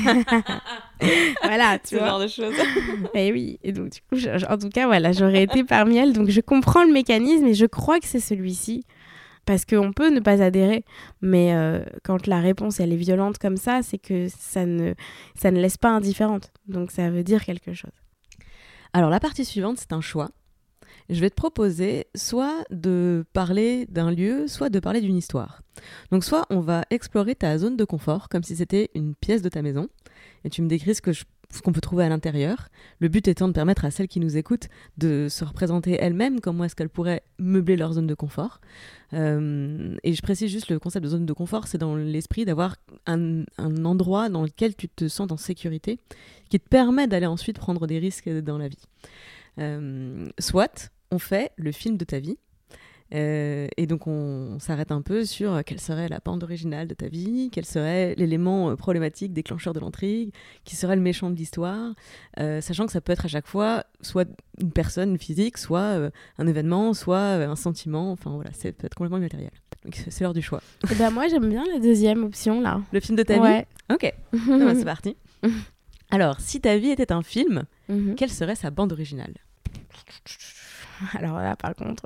Voilà, tu ce vois. genre de choses. Et oui, et donc du coup, je, en tout cas, voilà, j'aurais été parmi elles, donc je comprends le mécanisme et je crois que c'est celui-ci. Parce qu'on peut ne pas adhérer, mais euh, quand la réponse elle est violente comme ça, c'est que ça ne, ça ne laisse pas indifférente. Donc ça veut dire quelque chose. Alors la partie suivante, c'est un choix. Je vais te proposer soit de parler d'un lieu, soit de parler d'une histoire. Donc soit on va explorer ta zone de confort, comme si c'était une pièce de ta maison, et tu me décris ce que je ce qu'on peut trouver à l'intérieur. Le but étant de permettre à celles qui nous écoutent de se représenter elles-mêmes comment est-ce qu'elles pourraient meubler leur zone de confort. Euh, et je précise juste, le concept de zone de confort, c'est dans l'esprit d'avoir un, un endroit dans lequel tu te sens en sécurité, qui te permet d'aller ensuite prendre des risques dans la vie. Euh, soit on fait le film de ta vie, Euh, et donc on, on s'arrête un peu sur quelle serait la bande originale de ta vie, quel serait l'élément euh, problématique, déclencheur de l'intrigue, qui serait le méchant de l'histoire, euh, sachant que ça peut être à chaque fois soit une personne physique, soit euh, un événement, soit euh, un sentiment, enfin voilà, ça peut être complètement immatériel. Donc c'est l'heure du choix. Et ben moi j'aime bien la deuxième option là. Le film de ta ouais. vie ? Ok, ah ben, c'est parti. Alors, si ta vie était un film, mm-hmm. quelle serait sa bande originale ? Alors là, par contre,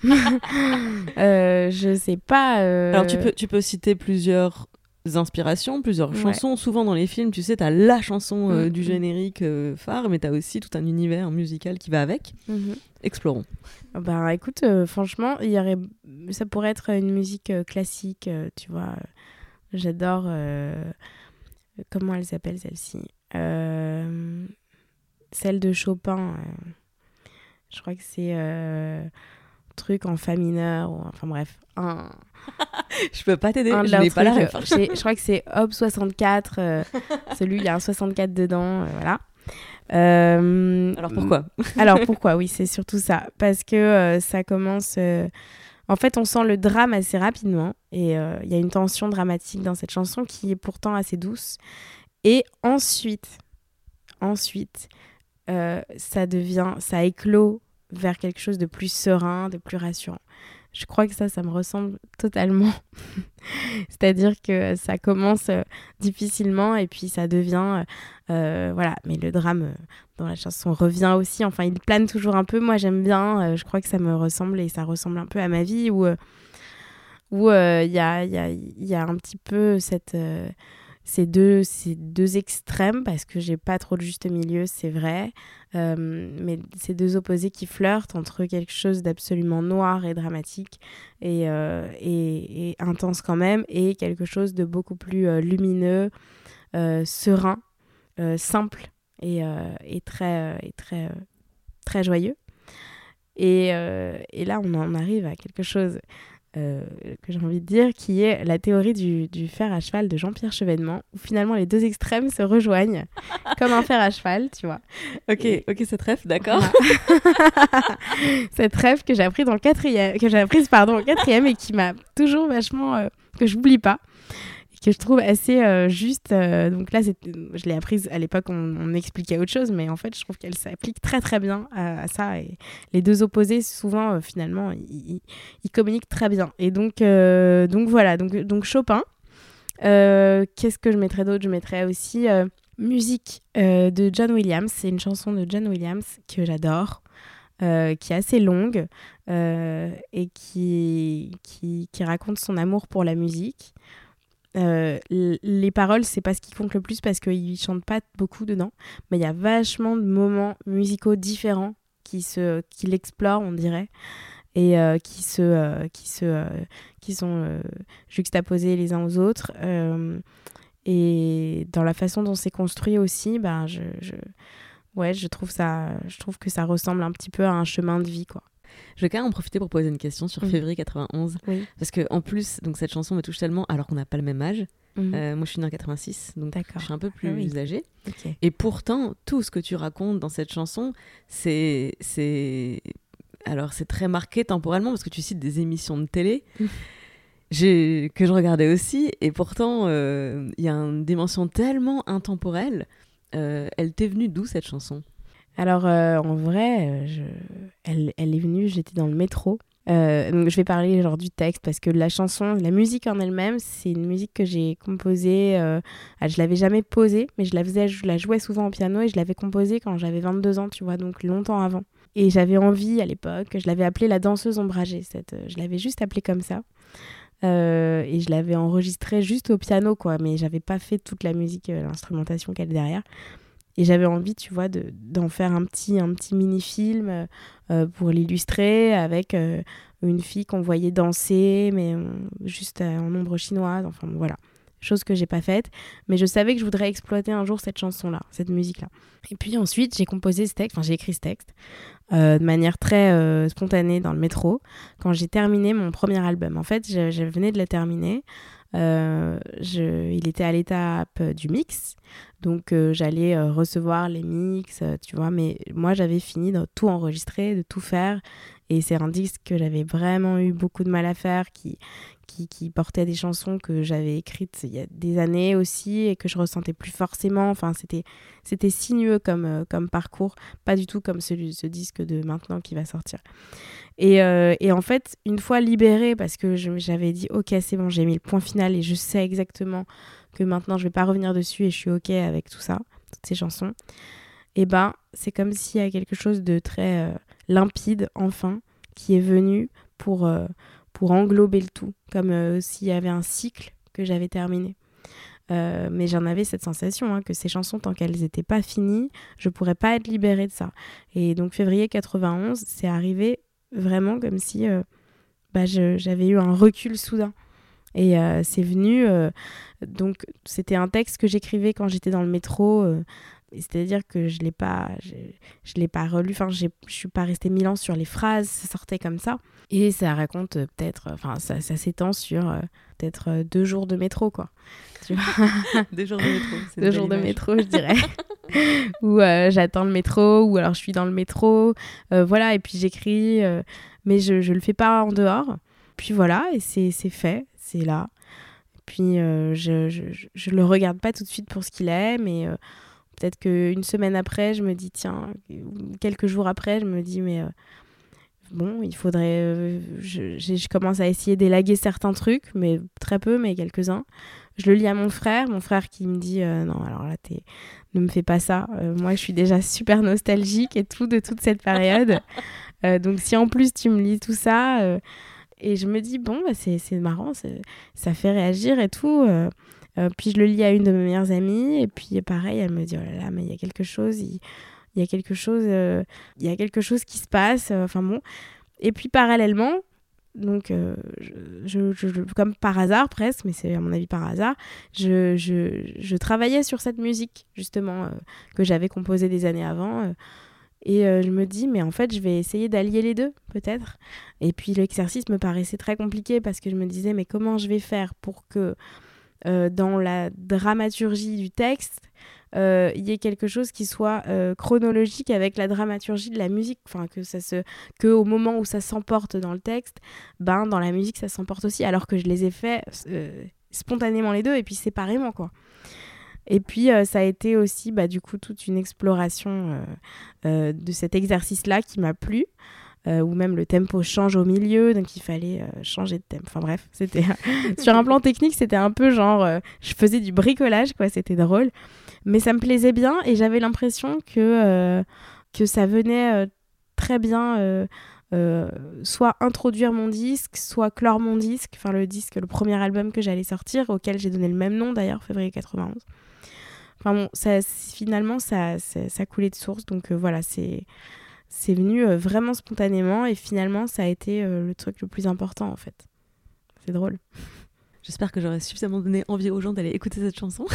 euh, je sais pas. Euh... Alors tu peux, tu peux citer plusieurs inspirations, plusieurs ouais. chansons. Souvent dans les films, tu sais, t'as la chanson euh, mmh. du générique euh, phare, mais t'as aussi tout un univers musical qui va avec. Mmh. Explorons. Bah écoute, euh, franchement, il y aurait, ça pourrait être une musique euh, classique, euh, tu vois. J'adore. Euh... Comment elle s'appelle celle-ci euh... Celle de Chopin. Euh... Je crois que c'est euh, truc en fa mineur, ou, enfin bref. Un... je peux pas t'aider, je n'ai pas la référence. Je crois que c'est Op soixante-quatre, euh, celui, il y a un soixante-quatre dedans, euh, voilà. Euh, alors pourquoi Alors pourquoi, oui, c'est surtout ça. Parce que euh, ça commence... Euh, en fait, on sent le drame assez rapidement, et il euh, y a une tension dramatique dans cette chanson qui est pourtant assez douce. Et ensuite, ensuite... Euh, ça devient, ça éclot vers quelque chose de plus serein, de plus rassurant. Je crois que ça, ça me ressemble totalement. C'est-à-dire que ça commence euh, difficilement et puis ça devient, euh, voilà. Mais le drame euh, dans la chanson revient aussi. Enfin, il plane toujours un peu. Moi, j'aime bien. Euh, je crois que ça me ressemble et ça ressemble un peu à ma vie où euh, où il euh, y a il y a il y a un petit peu cette euh, Ces deux, ces deux extrêmes, parce que j'ai pas trop de juste milieu, c'est vrai, euh, mais ces deux opposés qui flirtent entre quelque chose d'absolument noir et dramatique et, euh, et, et intense quand même, et quelque chose de beaucoup plus euh, lumineux, euh, serein, euh, simple et, euh, et très, euh, et très, euh, très joyeux. Et, euh, et là, on en arrive à quelque chose... Euh, que j'ai envie de dire, qui est la théorie du, du fer à cheval de Jean-Pierre Chevènement, où finalement les deux extrêmes se rejoignent comme un fer à cheval, tu vois. Ok, et... ok, cette ref, d'accord. Voilà. Cette ref que j'ai appris dans le quatrième, que j'ai apprise pardon au quatrième et qui m'a toujours vachement euh, que j'oublie pas. Que je trouve assez euh, juste. Euh, donc là, c'est, je l'ai apprise à l'époque, on, on expliquait autre chose, mais en fait, je trouve qu'elle s'applique très très bien à, à ça. Et les deux opposés, souvent, euh, finalement, ils, ils communiquent très bien. Et donc, euh, donc voilà, donc, donc Chopin. Euh, qu'est-ce que je mettrais d'autre ? Je mettrais aussi euh, musique euh, de John Williams. C'est une chanson de John Williams que j'adore. Euh, qui est assez longue euh, et qui, qui, qui raconte son amour pour la musique. Euh, les paroles, c'est pas ce qui compte le plus parce qu'il chante pas beaucoup dedans, mais il y a vachement de moments musicaux différents qui se, qui l'explorent, on dirait, et euh, qui se, euh, qui se, euh, qui sont euh, juxtaposés les uns aux autres. Euh, et dans la façon dont c'est construit aussi, ben je, je, ouais, je trouve ça, je trouve que ça ressemble un petit peu à un chemin de vie, quoi. Je vais quand même en profiter pour poser une question sur mmh. février quatre-vingt-onze. Oui. Parce qu'en plus, donc, cette chanson me touche tellement, alors qu'on n'a pas le même âge. Mmh. Euh, moi, je suis née en quatre-vingt-six, donc D'accord. je suis un peu plus ah oui. âgée. Okay. Et pourtant, tout ce que tu racontes dans cette chanson, c'est... c'est... Alors, c'est très marqué temporellement, parce que tu cites des émissions de télé mmh. j'ai... que je regardais aussi. Et pourtant, il euh, y a une dimension tellement intemporelle. Euh, elle t'est venue d'où, cette chanson ? Alors, euh, en vrai, je... elle, elle est venue, j'étais dans le métro. Euh, donc je vais parler genre du texte parce que la chanson, la musique en elle-même, c'est une musique que j'ai composée. Euh... Ah, je l'avais jamais posée, mais je la faisais, je la jouais souvent au piano et je l'avais composée quand j'avais vingt-deux ans, tu vois, donc longtemps avant. Et j'avais envie à l'époque, je l'avais appelée la danseuse ombragée. Cette... Je l'avais juste appelée comme ça. Euh, et je l'avais enregistrée juste au piano, quoi, mais j'avais pas fait toute la musique, euh, l'instrumentation qu'elle est derrière. Et j'avais envie, tu vois, de, d'en faire un petit, un petit mini-film euh, pour l'illustrer avec euh, une fille qu'on voyait danser, mais euh, juste euh, en ombre chinoise. Enfin, bon, voilà. Chose que j'ai pas faite. Mais je savais que je voudrais exploiter un jour cette chanson-là, cette musique-là. Et puis ensuite, j'ai composé ce texte, enfin, j'ai écrit ce texte euh, de manière très euh, spontanée dans le métro quand j'ai terminé mon premier album. En fait, je, je venais de le terminer. Euh, je, il était à l'étape du mix, donc euh, j'allais euh, recevoir les mix, euh, tu vois, mais moi j'avais fini de tout enregistrer, de tout faire, et c'est un disque que j'avais vraiment eu beaucoup de mal à faire, qui, qui, qui portait des chansons que j'avais écrites il y a des années aussi, et que je ressentais plus forcément, enfin c'était, c'était sinueux comme, euh, comme parcours, pas du tout comme celui, ce disque de maintenant qui va sortir. Et, euh, et en fait, une fois libérée, parce que je, j'avais dit « Ok, c'est bon, j'ai mis le point final et je sais exactement que maintenant, je ne vais pas revenir dessus et je suis ok avec tout ça, toutes ces chansons. » Et ben, c'est comme s'il y a quelque chose de très euh, limpide, enfin, qui est venu pour, euh, pour englober le tout, comme euh, s'il y avait un cycle que j'avais terminé. Euh, mais j'en avais cette sensation hein, que ces chansons, tant qu'elles n'étaient pas finies, je ne pourrais pas être libérée de ça. Et donc, février quatre-vingt-onze, c'est arrivé vraiment comme si euh, bah, je, j'avais eu un recul soudain. Et euh, c'est venu... Euh, donc, c'était un texte que j'écrivais quand j'étais dans le métro. Euh, c'est-à-dire que je ne l'ai pas, je, je l'ai pas relu. Enfin, je ne suis pas restée mille ans sur les phrases. Ça sortait comme ça. Et ça raconte euh, peut-être... Enfin, ça, ça s'étend sur euh, peut-être euh, deux jours de métro, quoi. Tu vois. Deux jours de métro. C'est deux jours image. de métro, je dirais. Où euh, j'attends le métro, ou alors je suis dans le métro. Euh, voilà, et puis j'écris. Euh, mais je ne le fais pas en dehors. Puis voilà, et c'est, c'est fait. C'est là. Puis euh, je, je, je le regarde pas tout de suite pour ce qu'il est, mais euh, peut-être qu'une semaine après, je me dis, tiens, quelques jours après, je me dis, mais euh, bon, il faudrait... Euh, je, je commence à essayer d'élaguer certains trucs, mais très peu, mais quelques-uns. Je le lis à mon frère, mon frère qui me dit, euh, non, alors là, t'es... ne me fais pas ça. Euh, moi, je suis déjà super nostalgique et tout de toute cette période. euh, donc, si en plus, tu me lis tout ça... Euh, Et je me dis, bon, bah, c'est, c'est marrant, c'est, ça fait réagir et tout. Euh, euh, puis je le lis à une de mes meilleures amies. Et puis pareil, elle me dit, oh là là, mais il y a quelque chose, il, il y a quelque chose, euh, il y a quelque chose qui se passe. Enfin euh, bon. Et puis parallèlement, donc, euh, je, je, je, comme par hasard presque, mais c'est à mon avis par hasard, je, je, je travaillais sur cette musique, justement, euh, que j'avais composée des années avant. Euh, Et euh, je me dis, mais en fait, je vais essayer d'allier les deux, peut-être. Et puis, l'exercice me paraissait très compliqué parce que je me disais, mais comment je vais faire pour que euh, dans la dramaturgie du texte, euh, il y ait quelque chose qui soit euh, chronologique avec la dramaturgie de la musique. Enfin, que ça se, qu'au moment où ça s'emporte dans le texte, ben, dans la musique, ça s'emporte aussi, alors que je les ai faits euh, spontanément les deux et puis séparément, quoi. Et puis, euh, ça a été aussi, bah, du coup, toute une exploration euh, euh, de cet exercice-là qui m'a plu, euh, où même le tempo change au milieu, donc il fallait euh, changer de tempo. Enfin bref, c'était sur un plan technique, c'était un peu genre... Euh, je faisais du bricolage, quoi, c'était drôle. Mais ça me plaisait bien et j'avais l'impression que, euh, que ça venait euh, très bien... Euh, Euh, soit introduire mon disque, soit clore mon disque, enfin le disque, le premier album que j'allais sortir, auquel j'ai donné le même nom d'ailleurs, février quatre-vingt-onze. Enfin bon, ça, finalement, ça, ça, ça coulait de source, donc euh, voilà, c'est, c'est venu euh, vraiment spontanément, et finalement, ça a été euh, le truc le plus important, en fait. C'est drôle. J'espère que j'aurai suffisamment donné envie aux gens d'aller écouter cette chanson.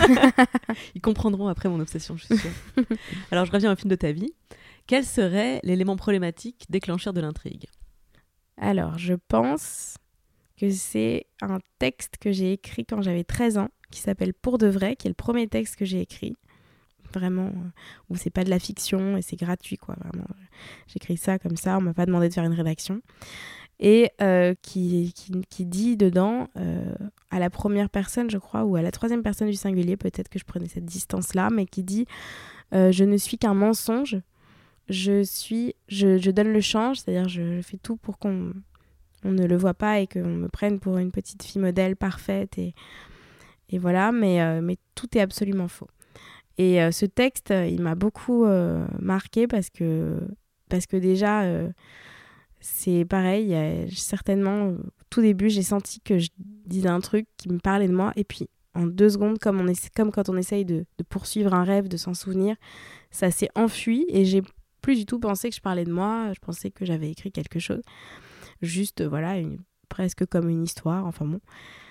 Ils comprendront après mon obsession, je suis sûre. Alors, je reviens au film de ta vie. Quel serait l'élément problématique déclencheur de l'intrigue ? Alors, je pense que c'est un texte que j'ai écrit quand j'avais treize ans, qui s'appelle Pour de vrai, qui est le premier texte que j'ai écrit. Vraiment, euh, où c'est pas de la fiction et c'est gratuit, quoi. Vraiment, j'écris ça comme ça, on m'a pas demandé de faire une rédaction. Et euh, qui, qui, qui dit dedans, euh, à la première personne, je crois, ou à la troisième personne du singulier, peut-être que je prenais cette distance-là, mais qui dit euh, « Je ne suis qu'un mensonge ». Je suis, je, je donne le change, c'est-à-dire je fais tout pour qu'on on ne le voit pas et qu'on me prenne pour une petite fille modèle parfaite et, et voilà, mais, euh, mais tout est absolument faux. Et euh, ce texte, il m'a beaucoup euh, marqué parce que, parce que déjà, euh, c'est pareil, il y a certainement tout début, j'ai senti que je disais un truc qui me parlait de moi. Et puis, en deux secondes, comme, on essa- comme quand on essaye de, de poursuivre un rêve, de s'en souvenir, ça s'est enfui. Et j'ai plus du tout pensé que je parlais de moi. Je pensais que j'avais écrit quelque chose. Juste, euh, voilà, une, presque comme une histoire. Enfin bon.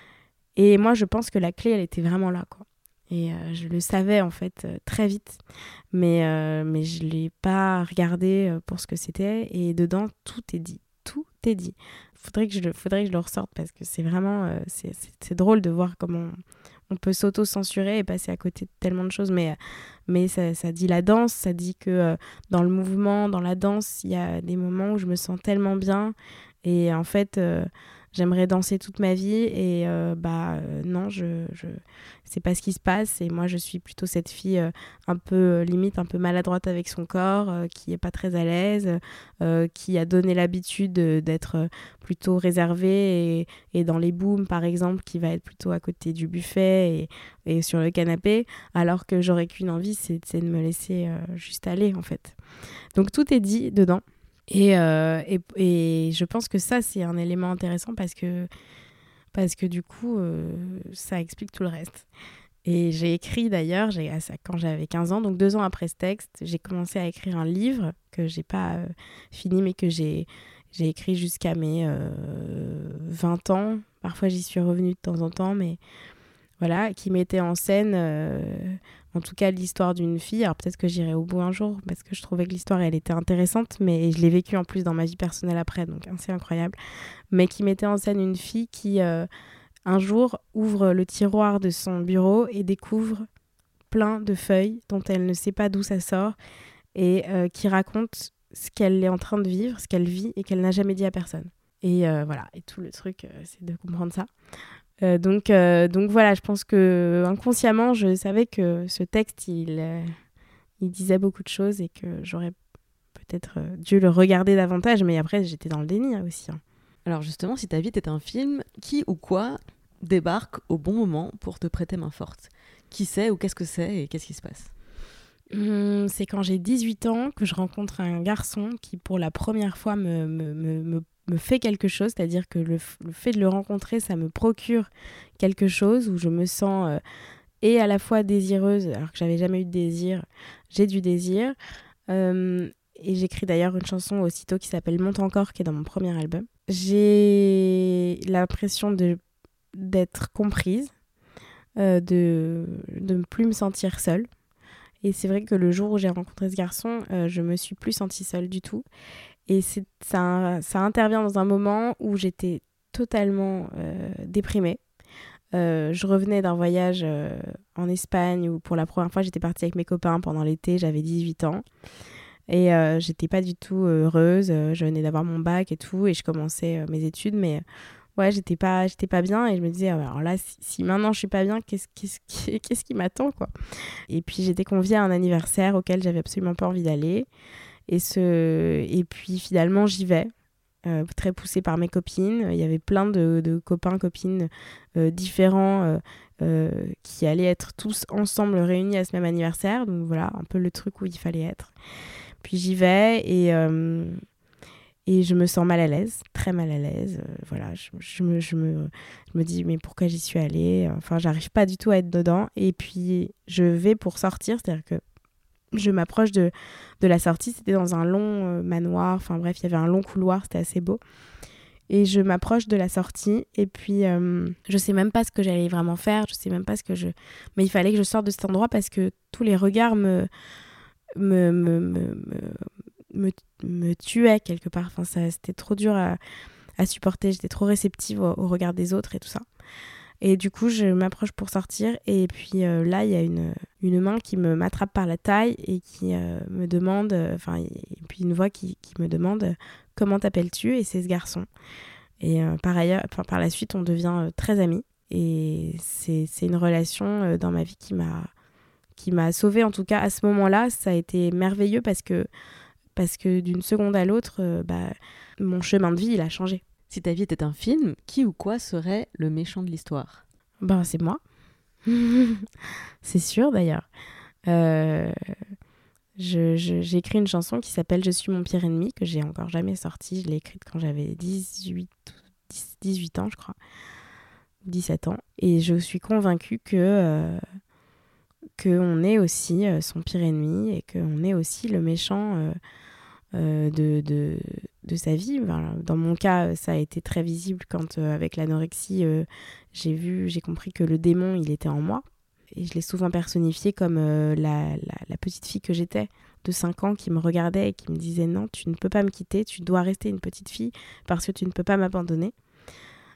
Et moi, je pense que la clé, elle était vraiment là, quoi. Et euh, je le savais, en fait, euh, très vite. Mais, euh, mais je ne l'ai pas regardé euh, pour ce que c'était. Et dedans, tout est dit. Tout est dit. Faudrait que je le, faudrait que je le ressorte parce que c'est vraiment... Euh, c'est, c'est, c'est drôle de voir comment on, on peut s'auto-censurer et passer à côté de tellement de choses. Mais, mais ça, ça dit la danse. Ça dit que euh, dans le mouvement, dans la danse, il y a des moments où je me sens tellement bien. Et en fait... Euh, J'aimerais danser toute ma vie et euh, bah euh, non, je, je c'est pas ce qui se passe. Et moi, je suis plutôt cette fille euh, un peu euh, limite, un peu maladroite avec son corps, euh, qui est pas très à l'aise, euh, qui a donné l'habitude d'être euh, plutôt réservée et, et dans les booms, par exemple, qui va être plutôt à côté du buffet et, et sur le canapé, alors que j'aurais qu'une envie, c'est, c'est de me laisser euh, juste aller, en fait. Donc tout est dit dedans. Et, euh, et, et je pense que ça, c'est un élément intéressant parce que, parce que du coup, euh, ça explique tout le reste. Et j'ai écrit d'ailleurs, j'ai, quand j'avais quinze ans, donc deux ans après ce texte, j'ai commencé à écrire un livre que j'ai pas euh, fini, mais que j'ai, j'ai écrit jusqu'à mes euh, vingt ans. Parfois, j'y suis revenue de temps en temps, mais voilà, qui mettait en scène... Euh, en tout cas, l'histoire d'une fille. Alors peut-être que j'irai au bout un jour parce que je trouvais que l'histoire, elle était intéressante, mais je l'ai vécue en plus dans ma vie personnelle après, donc c'est incroyable. Mais qui mettait en scène une fille qui, euh, un jour, ouvre le tiroir de son bureau et découvre plein de feuilles dont elle ne sait pas d'où ça sort et euh, qui raconte ce qu'elle est en train de vivre, ce qu'elle vit et qu'elle n'a jamais dit à personne. Et euh, voilà, et tout le truc, euh, c'est de comprendre ça. Euh, donc, euh, donc voilà, je pense que inconsciemment, je savais que ce texte, il, euh, il disait beaucoup de choses et que j'aurais peut-être euh, dû le regarder davantage, mais après, j'étais dans le déni hein, aussi. Hein. Alors justement, si ta vie était un film, qui ou quoi débarque au bon moment pour te prêter main forte ? Qui c'est ou qu'est-ce que c'est et qu'est-ce qui se passe ? Hum, c'est quand j'ai dix-huit ans que je rencontre un garçon qui, pour la première fois, me, me, me, me me fait quelque chose, c'est-à-dire que le, f- le fait de le rencontrer, ça me procure quelque chose où je me sens euh, et à la fois désireuse, alors que j'avais jamais eu de désir, j'ai du désir. Euh, et j'écris d'ailleurs une chanson aussitôt qui s'appelle Monte encore, qui est dans mon premier album. J'ai l'impression de, d'être comprise, euh, de ne plus me sentir seule. Et c'est vrai que le jour où j'ai rencontré ce garçon, euh, je me suis plus sentie seule du tout. Et c'est, ça, ça intervient dans un moment où j'étais totalement euh, déprimée. Euh, je revenais d'un voyage euh, en Espagne où pour la première fois j'étais partie avec mes copains pendant l'été, j'avais dix-huit ans. Et euh, j'étais pas du tout heureuse, je venais d'avoir mon bac et tout, et je commençais euh, mes études, mais ouais, j'étais pas, j'étais pas bien, et je me disais, alors là, si, si maintenant je suis pas bien, qu'est-ce, qu'est-ce, qui, qu'est-ce qui m'attend, quoi. Et puis j'étais conviée à un anniversaire auquel j'avais absolument pas envie d'aller. Et, ce... et puis finalement, j'y vais, euh, très poussée par mes copines. Il y avait plein de, de copains, copines euh, différents euh, euh, qui allaient être tous ensemble réunis à ce même anniversaire. Donc voilà, un peu le truc où il fallait être. Puis j'y vais et, euh, et je me sens mal à l'aise, très mal à l'aise. Euh, voilà, je, je, me, je, me, je me dis, mais pourquoi j'y suis allée ? Enfin, j'arrive pas du tout à être dedans. Et puis, je vais pour sortir, c'est-à-dire que je m'approche de, de la sortie, c'était dans un long euh, manoir, enfin bref, il y avait un long couloir, c'était assez beau. Et je m'approche de la sortie, et puis euh, je sais même pas ce que j'allais vraiment faire, je sais même pas ce que je... Mais il fallait que je sorte de cet endroit parce que tous les regards me, me, me, me, me, me tuaient quelque part. Enfin, ça, c'était trop dur à, à supporter, j'étais trop réceptive au, au regard des autres et tout ça. Et du coup, je m'approche pour sortir. Et puis euh, là, il y a une, une main qui me m'attrape par la taille et qui euh, me demande... Enfin, euh, et puis une voix qui, qui me demande euh, « Comment t'appelles-tu ?» Et c'est ce garçon. Et euh, par, ailleurs, par la suite, on devient euh, très amis. Et c'est, c'est une relation euh, dans ma vie qui m'a, qui m'a sauvée. En tout cas, à ce moment-là, ça a été merveilleux parce que, parce que d'une seconde à l'autre, euh, bah, mon chemin de vie, il a changé. Si ta vie était un film, qui ou quoi serait le méchant de l'histoire ? Ben, c'est moi. C'est sûr, d'ailleurs. Euh, je, je, j'ai écrit une chanson qui s'appelle « Je suis mon pire ennemi » que j'ai encore jamais sortie. Je l'ai écrite quand j'avais dix-huit, dix-huit ans, je crois, dix-sept ans. Et je suis convaincue que euh, qu'on est aussi euh, son pire ennemi et qu'on est aussi le méchant euh, euh, de, de, de sa vie. Enfin, dans mon cas, ça a été très visible quand, euh, avec l'anorexie, euh, j'ai vu, j'ai compris que le démon, il était en moi. Et je l'ai souvent personnifié comme euh, la, la, la petite fille que j'étais, de cinq ans, qui me regardait et qui me disait « Non, tu ne peux pas me quitter, tu dois rester une petite fille parce que tu ne peux pas m'abandonner. Euh, »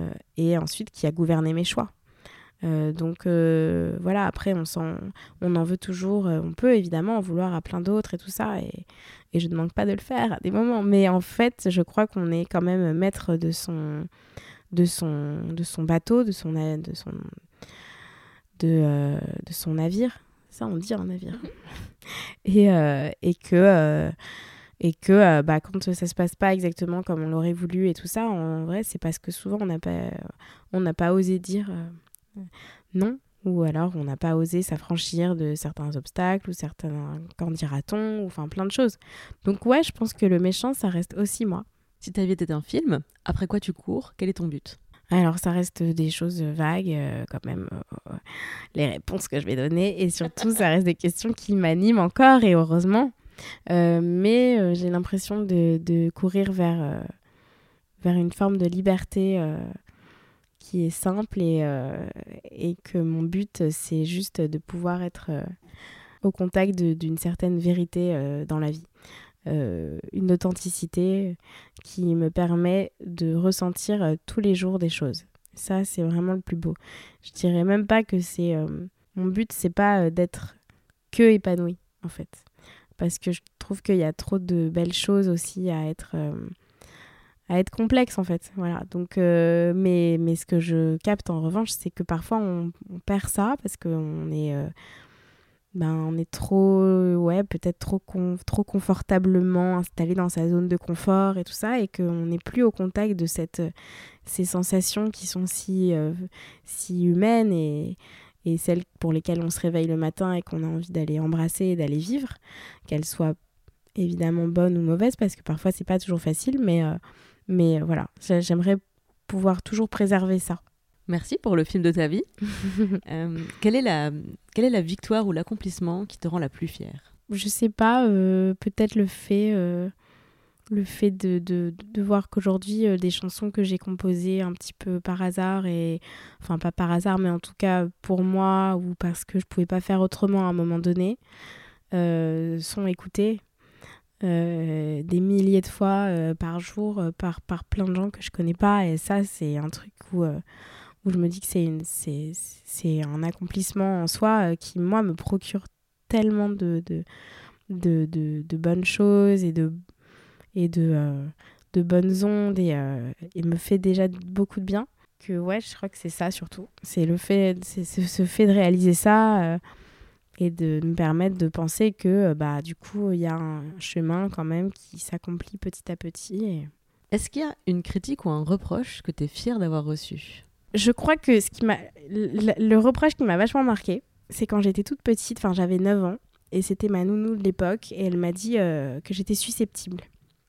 Et ensuite, qui a gouverné mes choix. Euh, donc euh, voilà, après on, on en veut toujours, euh, on peut évidemment en vouloir à plein d'autres et tout ça, et, et je ne manque pas de le faire à des moments, mais en fait je crois qu'on est quand même maître de son, de son, de son bateau, de son, de son, de, euh, de son navire, ça on dit un navire, et, euh, et que, euh, et que euh, bah, quand ça se passe pas exactement comme on l'aurait voulu et tout ça, en vrai c'est parce que souvent on n'a pas, on n'a pas osé dire euh, non, ou alors on n'a pas osé s'affranchir de certains obstacles ou certains, qu'en dira-t-on, ou enfin plein de choses. Donc ouais, je pense que le méchant, ça reste aussi moi. Si ta vie était un film, après quoi tu cours? Quel est ton but? Alors ça reste des choses vagues, euh, quand même, euh, les réponses que je vais donner, et surtout ça reste des questions qui m'animent encore, et heureusement. Euh, mais euh, j'ai l'impression de, de courir vers, euh, vers une forme de liberté euh, qui est simple, et, euh, et que mon but, c'est juste de pouvoir être euh, au contact de, d'une certaine vérité euh, dans la vie. Euh, une authenticité qui me permet de ressentir euh, tous les jours des choses. Ça, c'est vraiment le plus beau. Je dirais même pas que c'est... Euh, mon but, c'est pas euh, d'être que épanouie, en fait. Parce que je trouve qu'il y a trop de belles choses aussi à être... Euh, à être complexe en fait, voilà. Donc, euh, mais, mais ce que je capte en revanche, c'est que parfois on, on perd ça parce qu'on est, euh, ben, on est trop, ouais, peut-être trop, con, trop confortablement installé dans sa zone de confort et tout ça, et qu'on n'est plus au contact de cette, ces sensations qui sont si, euh, si humaines, et, et celles pour lesquelles on se réveille le matin et qu'on a envie d'aller embrasser et d'aller vivre, qu'elles soient évidemment bonnes ou mauvaises, parce que parfois c'est pas toujours facile, mais euh, Mais voilà, j'aimerais pouvoir toujours préserver ça. Merci pour le film de ta vie. euh, quelle est la, quelle est la victoire ou l'accomplissement qui te rend la plus fière? Je sais pas, euh, peut-être le fait, euh, le fait de, de, de voir qu'aujourd'hui, euh, des chansons que j'ai composées un petit peu par hasard, et, enfin pas par hasard, mais en tout cas pour moi, ou parce que je pouvais pas faire autrement à un moment donné, euh, sont écoutées. Euh, des milliers de fois euh, par jour euh, par, par plein de gens que je connais pas, et ça c'est un truc où, euh, où je me dis que c'est, une, c'est, c'est un accomplissement en soi euh, qui moi me procure tellement de, de, de, de, de bonnes choses et de, et de, euh, de bonnes ondes, et, euh, et me fait déjà beaucoup de bien, que ouais, je crois que c'est ça surtout, c'est le fait, c'est ce, ce fait de réaliser ça, euh, et de me permettre de penser que bah, du coup, il y a un chemin quand même qui s'accomplit petit à petit. Et... Est-ce qu'il y a une critique ou un reproche que tu es fière d'avoir reçu? Je crois que ce qui m'a... le, le reproche qui m'a vachement marquée, c'est quand j'étais toute petite, enfin j'avais neuf ans, et c'était ma nounou de l'époque, et elle m'a dit euh, que j'étais susceptible.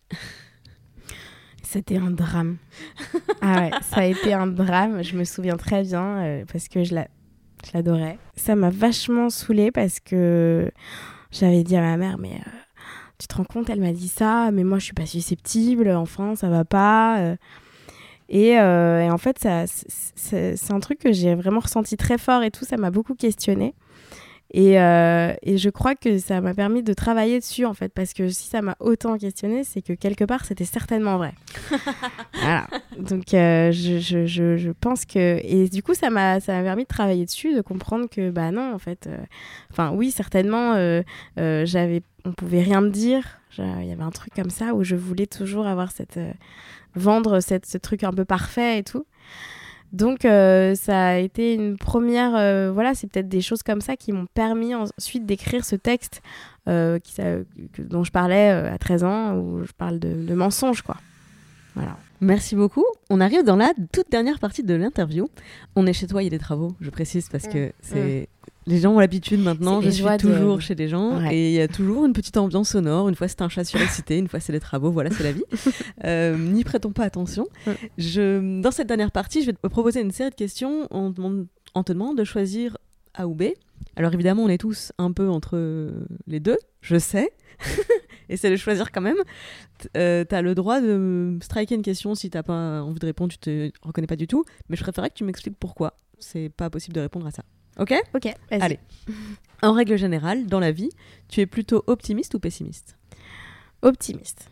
C'était un drame. Ah ouais, ça a été un drame, je me souviens très bien, euh, parce que je la... Je l'adorais. Ça m'a vachement saoulée parce que j'avais dit à ma mère, mais euh, tu te rends compte, elle m'a dit ça, mais moi je suis pas susceptible, enfin ça va pas. Euh. Et, euh, et en fait, ça, c'est, c'est un truc que j'ai vraiment ressenti très fort et tout, ça m'a beaucoup questionnée. Et, euh, et je crois que ça m'a permis de travailler dessus, en fait, parce que si ça m'a autant questionné, c'est que quelque part, c'était certainement vrai. Voilà. Donc, euh, je, je, je, je pense que... Et du coup, ça m'a, ça m'a permis de travailler dessus, de comprendre que, bah non, en fait... Enfin, euh, oui, certainement, euh, euh, j'avais, on pouvait rien me dire. Il y avait un truc comme ça où je voulais toujours avoir cette... Euh, vendre cette, ce truc un peu parfait et tout. Donc, euh, ça a été une première... Euh, voilà, c'est peut-être des choses comme ça qui m'ont permis ensuite d'écrire ce texte euh, qui, ça, que, dont je parlais euh, à treize ans, où je parle de, de mensonges, quoi. Voilà. Merci beaucoup. On arrive dans la toute dernière partie de l'interview. On est chez toi, il y a des travaux, je précise, parce que c'est... Les gens ont l'habitude maintenant, C'est je les suis joies de- toujours chez les gens Ouais. et il y a toujours une petite ambiance sonore. Une fois c'est un chat surexcité, une fois c'est les travaux, voilà, c'est la vie. Euh, N'y prêtons pas attention. Mm. Je, dans cette dernière partie, je vais te proposer une série de questions en, te demande- en te demandant de choisir A ou B. Alors évidemment, on est tous un peu entre les deux, je sais. Essaie de choisir quand même. T- euh, t'as le droit de striker une question si t'as pas envie de répondre, tu te reconnais pas du tout. Mais je préférerais que tu m'expliques pourquoi. C'est pas possible de répondre à ça. Ok ? Ok, vas-y. Allez. En règle générale, dans la vie, tu es plutôt optimiste ou pessimiste ? Optimiste.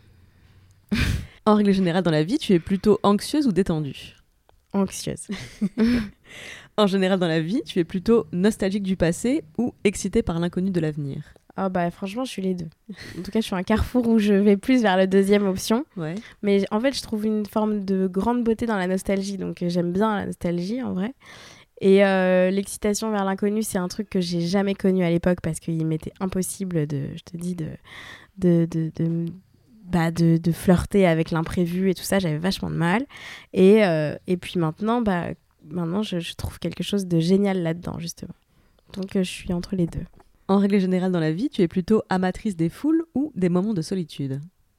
En règle générale, dans la vie, tu es plutôt anxieuse ou détendue ? Anxieuse. En général, dans la vie, tu es plutôt nostalgique du passé ou excitée par l'inconnu de l'avenir ? Ah bah franchement, je suis les deux. En tout cas, je suis un carrefour où je vais plus vers la deuxième option. Ouais. Mais en fait, je trouve une forme de grande beauté dans la nostalgie. Donc euh, j'aime bien la nostalgie en vrai. Et euh, l'excitation vers l'inconnu, c'est un truc que j'ai jamais connu à l'époque parce qu'il m'était impossible de, je te dis, de, de, de, de, bah de, de flirter avec l'imprévu et tout ça. J'avais vachement de mal. Et, euh, et puis maintenant, bah, maintenant je, je trouve quelque chose de génial là-dedans, justement. Donc euh, je suis entre les deux. En règle générale, dans la vie, tu es plutôt amatrice des foules ou des moments de solitude ?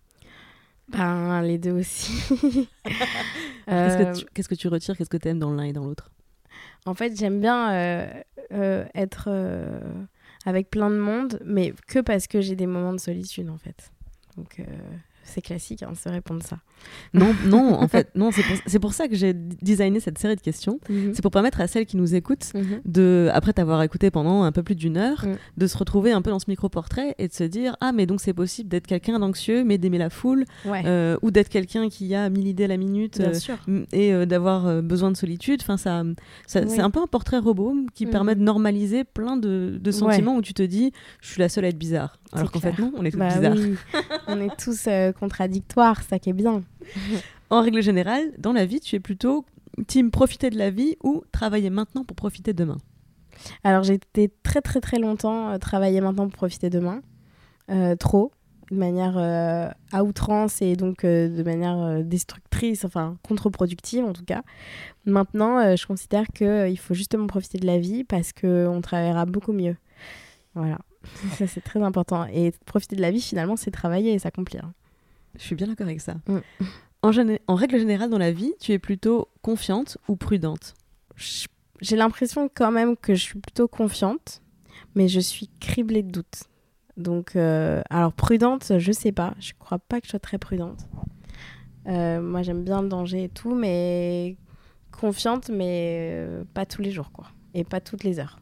Ben, les deux aussi. Qu'est-ce Euh, que tu, qu'est-ce que tu retires ? Qu'est-ce que tu aimes dans l'un et dans l'autre ? En fait, j'aime bien euh, euh, être euh, avec plein de monde, mais que parce que j'ai des moments de solitude, en fait. Donc, euh, c'est classique, hein, se répondre ça. Non, non, en fait, non, c'est pour, c'est pour ça que j'ai designé cette série de questions. Mhm. C'est pour permettre à celles qui nous écoutent, Mhm. de, après t'avoir écouté pendant un peu plus d'une heure, Mm. de se retrouver un peu dans ce micro-portrait et de se dire « Ah, mais donc c'est possible d'être quelqu'un d'anxieux, mais d'aimer la foule, Ouais, euh, ou d'être quelqu'un qui a mille idées à la minute bien euh, sûr. m- et euh, d'avoir euh, besoin de solitude. » Enfin, ça, ça, Oui. c'est un peu un portrait robot qui Mhm. permet de normaliser plein de, de sentiments où tu te dis « Je suis la seule à être bizarre. » Alors C'est qu'en fait, clair. non, on est toutes Bah bizarres. oui, on est tous euh, contradictoires, ça qui est bien. En règle générale, dans la vie, tu es plutôt team profiter de la vie ou travailler maintenant pour profiter demain. Alors, j'ai été très, très, très longtemps euh, travailler maintenant pour profiter demain. Euh, trop, de manière euh, à outrance et donc euh, de manière euh, destructrice, enfin contre-productive en tout cas. Maintenant, euh, je considère qu'il faut justement profiter de la vie parce qu'on travaillera beaucoup mieux. Voilà, ça c'est très important. Et profiter de la vie, finalement, c'est travailler et s'accomplir. Je suis bien d'accord avec ça. Mm. En, gén- en règle générale, dans la vie, tu es plutôt confiante ou prudente. Je- J'ai l'impression quand même que je suis plutôt confiante, mais je suis criblée de doutes. Donc, euh, alors prudente, je sais pas. Je crois pas que je sois très prudente. Euh, moi, j'aime bien le danger et tout, mais confiante, mais euh, pas tous les jours, quoi. Et pas toutes les heures.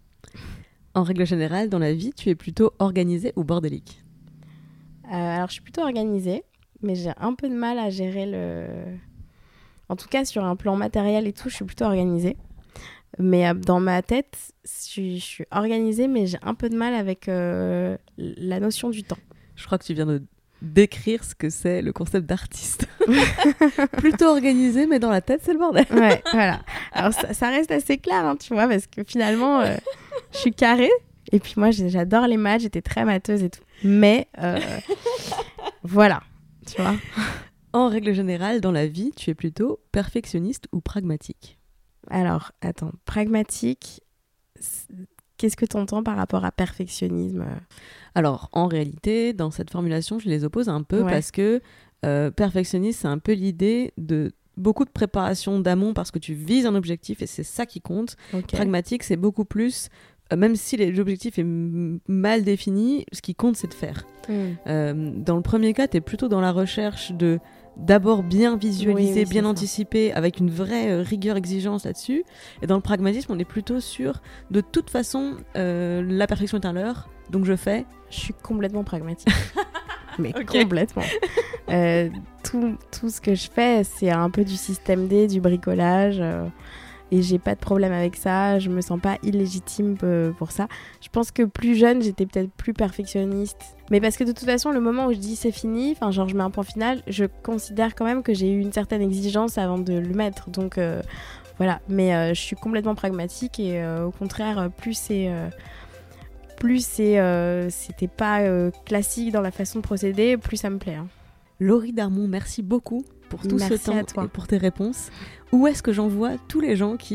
En règle générale, dans la vie, tu es plutôt organisée ou bordélique. Euh, alors, je suis plutôt organisée, mais j'ai un peu de mal à gérer le... En tout cas, sur un plan matériel et tout, je suis plutôt organisée. Mais euh, dans ma tête, je suis, je suis organisée, mais j'ai un peu de mal avec euh, la notion du temps. Je crois que tu viens de décrire ce que c'est le concept d'artiste. Plutôt organisé, mais dans la tête, c'est le bordel. Ouais, voilà. Alors, ça, ça reste assez clair, hein, tu vois, parce que finalement, euh, je suis carrée. Et puis moi, j'ai- j'adore les maths, j'étais très matheuse et tout. Mais euh, voilà, tu vois. En règle générale, dans la vie, tu es plutôt perfectionniste ou pragmatique. Alors, attends, pragmatique, c'est- qu'est-ce que tu entends par rapport à perfectionnisme ? Alors, en réalité, dans cette formulation, je les oppose un peu Ouais. parce que euh, perfectionniste, c'est un peu l'idée de beaucoup de préparation d'amont parce que tu vises un objectif et c'est ça qui compte. Ok. Pragmatique, c'est beaucoup plus, euh, même si les- l'objectif est m- mal défini, ce qui compte, c'est de faire. Hmm. Euh, dans le premier cas, tu es plutôt dans la recherche de d'abord bien visualiser, Oui, oui, c'est bien ça. anticiper, avec une vraie euh, rigueur, exigence là-dessus. Et dans le pragmatisme, on est plutôt sur, de toute façon, euh, la perfection est un leurre, donc je fais. Je suis complètement pragmatique. Mais Ok. complètement. Euh, tout, tout ce que je fais, c'est un peu du système D, du bricolage. euh, et j'ai pas de problème avec ça. Je me sens pas illégitime euh, pour ça. Je pense que plus jeune, j'étais peut-être plus perfectionniste. Mais parce que de toute façon, le moment où je dis c'est fini, enfin genre je mets un point final, je considère quand même que j'ai eu une certaine exigence avant de le mettre. Donc euh, voilà. Mais euh, je suis complètement pragmatique et euh, au contraire, plus c'est... euh, plus c'est, euh, c'était pas euh, classique dans la façon de procéder, plus ça me plaît. Hein. Laurie Darmon, merci beaucoup pour tout Merci ce temps à toi. et pour tes réponses. Où est-ce que j'envoie tous les gens qui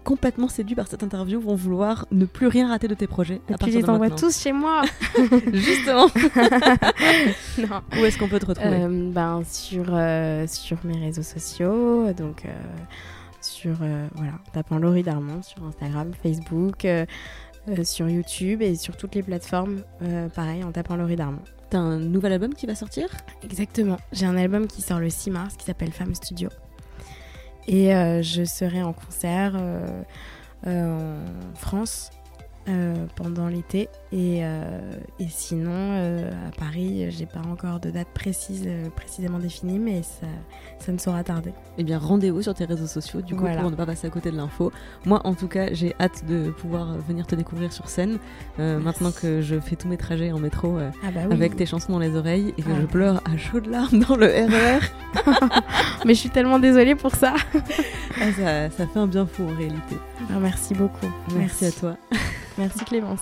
complètement séduits par cette interview vont vouloir ne plus rien rater de tes projets. Et puis, je les envoie tous chez moi. Justement. Non. Où est-ce qu'on peut te retrouver euh, ben, sur, euh, sur mes réseaux sociaux, donc... Euh, sur, euh, voilà, tapant Laurie Darmon sur Instagram, Facebook, euh, euh, sur YouTube et sur toutes les plateformes, euh, pareil, en tapant Laurie Darmon. T'as un nouvel album qui va sortir ? Exactement. J'ai un album qui sort le six mars qui s'appelle Femme Studio. Et euh, je serai en concert euh, euh, en France euh, pendant l'été. Et, euh, et sinon, euh, à Paris, j'ai pas encore de date précise, euh, précisément définie, mais ça, ça ne saura tarder. Eh bien, rendez-vous sur tes réseaux sociaux, du coup, voilà. pour ne pas passer à côté de l'info. Moi, en tout cas, j'ai hâte de pouvoir venir te découvrir sur scène, euh, maintenant que je fais tous mes trajets en métro euh, ah bah oui. avec tes chansons dans les oreilles et que ah. je pleure à chaudes larmes dans le R E R. Mais je suis tellement désolée pour ça. Ah, ça, ça fait un bien fou en réalité. Ah, merci beaucoup. Merci, merci à toi. Merci Clémence.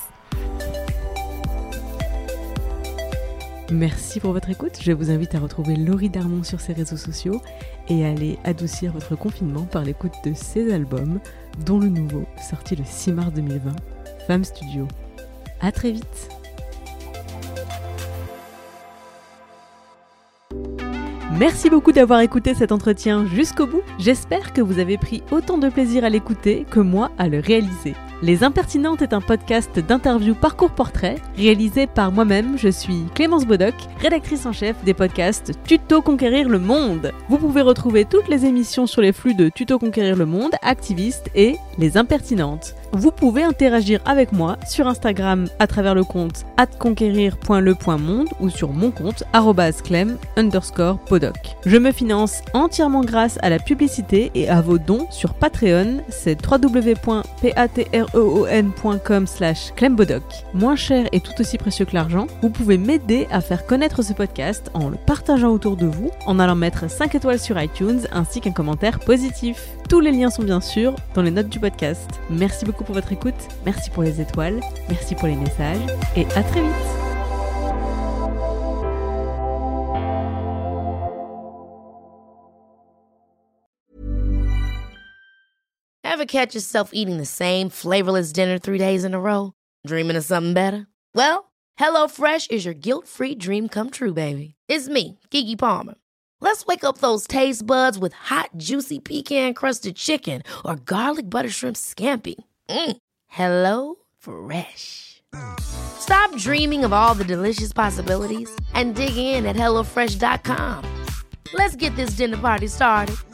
Merci pour votre écoute. Je vous invite à retrouver Laurie Darmon sur ses réseaux sociaux et à aller adoucir votre confinement par l'écoute de ses albums, dont le nouveau, sorti le six mars deux mille vingt, Femme Studio. À très vite. Merci beaucoup d'avoir écouté cet entretien jusqu'au bout. J'espère que vous avez pris autant de plaisir à l'écouter que moi à le réaliser. Les Impertinentes est un podcast d'interview parcours portrait réalisé par moi-même. Je suis Clémence Bodoc, rédactrice en chef des podcasts Tuto Conquérir le Monde. Vous pouvez retrouver toutes les émissions sur les flux de Tuto Conquérir le Monde, Activiste et Les Impertinentes. Vous pouvez interagir avec moi sur Instagram à travers le compte arobase conquérir point le point monde ou sur mon compte arobase clem underscore podoc. Je me finance entièrement grâce à la publicité et à vos dons sur Patreon, c'est w w w point patreon point com slash clembodoc. Moins cher et tout aussi précieux que l'argent, vous pouvez m'aider à faire connaître ce podcast en le partageant autour de vous, en allant mettre cinq étoiles sur iTunes ainsi qu'un commentaire positif. Tous les liens sont bien sûr dans les notes du podcast. Merci beaucoup pour votre écoute, merci pour les étoiles, merci pour les messages et à très vite. Ever catch yourself eating the same flavorless dinner three days in a row? Dreaming of something better? Well, HelloFresh is your guilt-free dream come true, baby. It's me, Keke Palmer. Let's wake up those taste buds with hot, juicy pecan-crusted chicken or garlic butter shrimp scampi. Mm. Hello Fresh. Stop dreaming of all the delicious possibilities and dig in at hello fresh dot com. Let's get this dinner party started.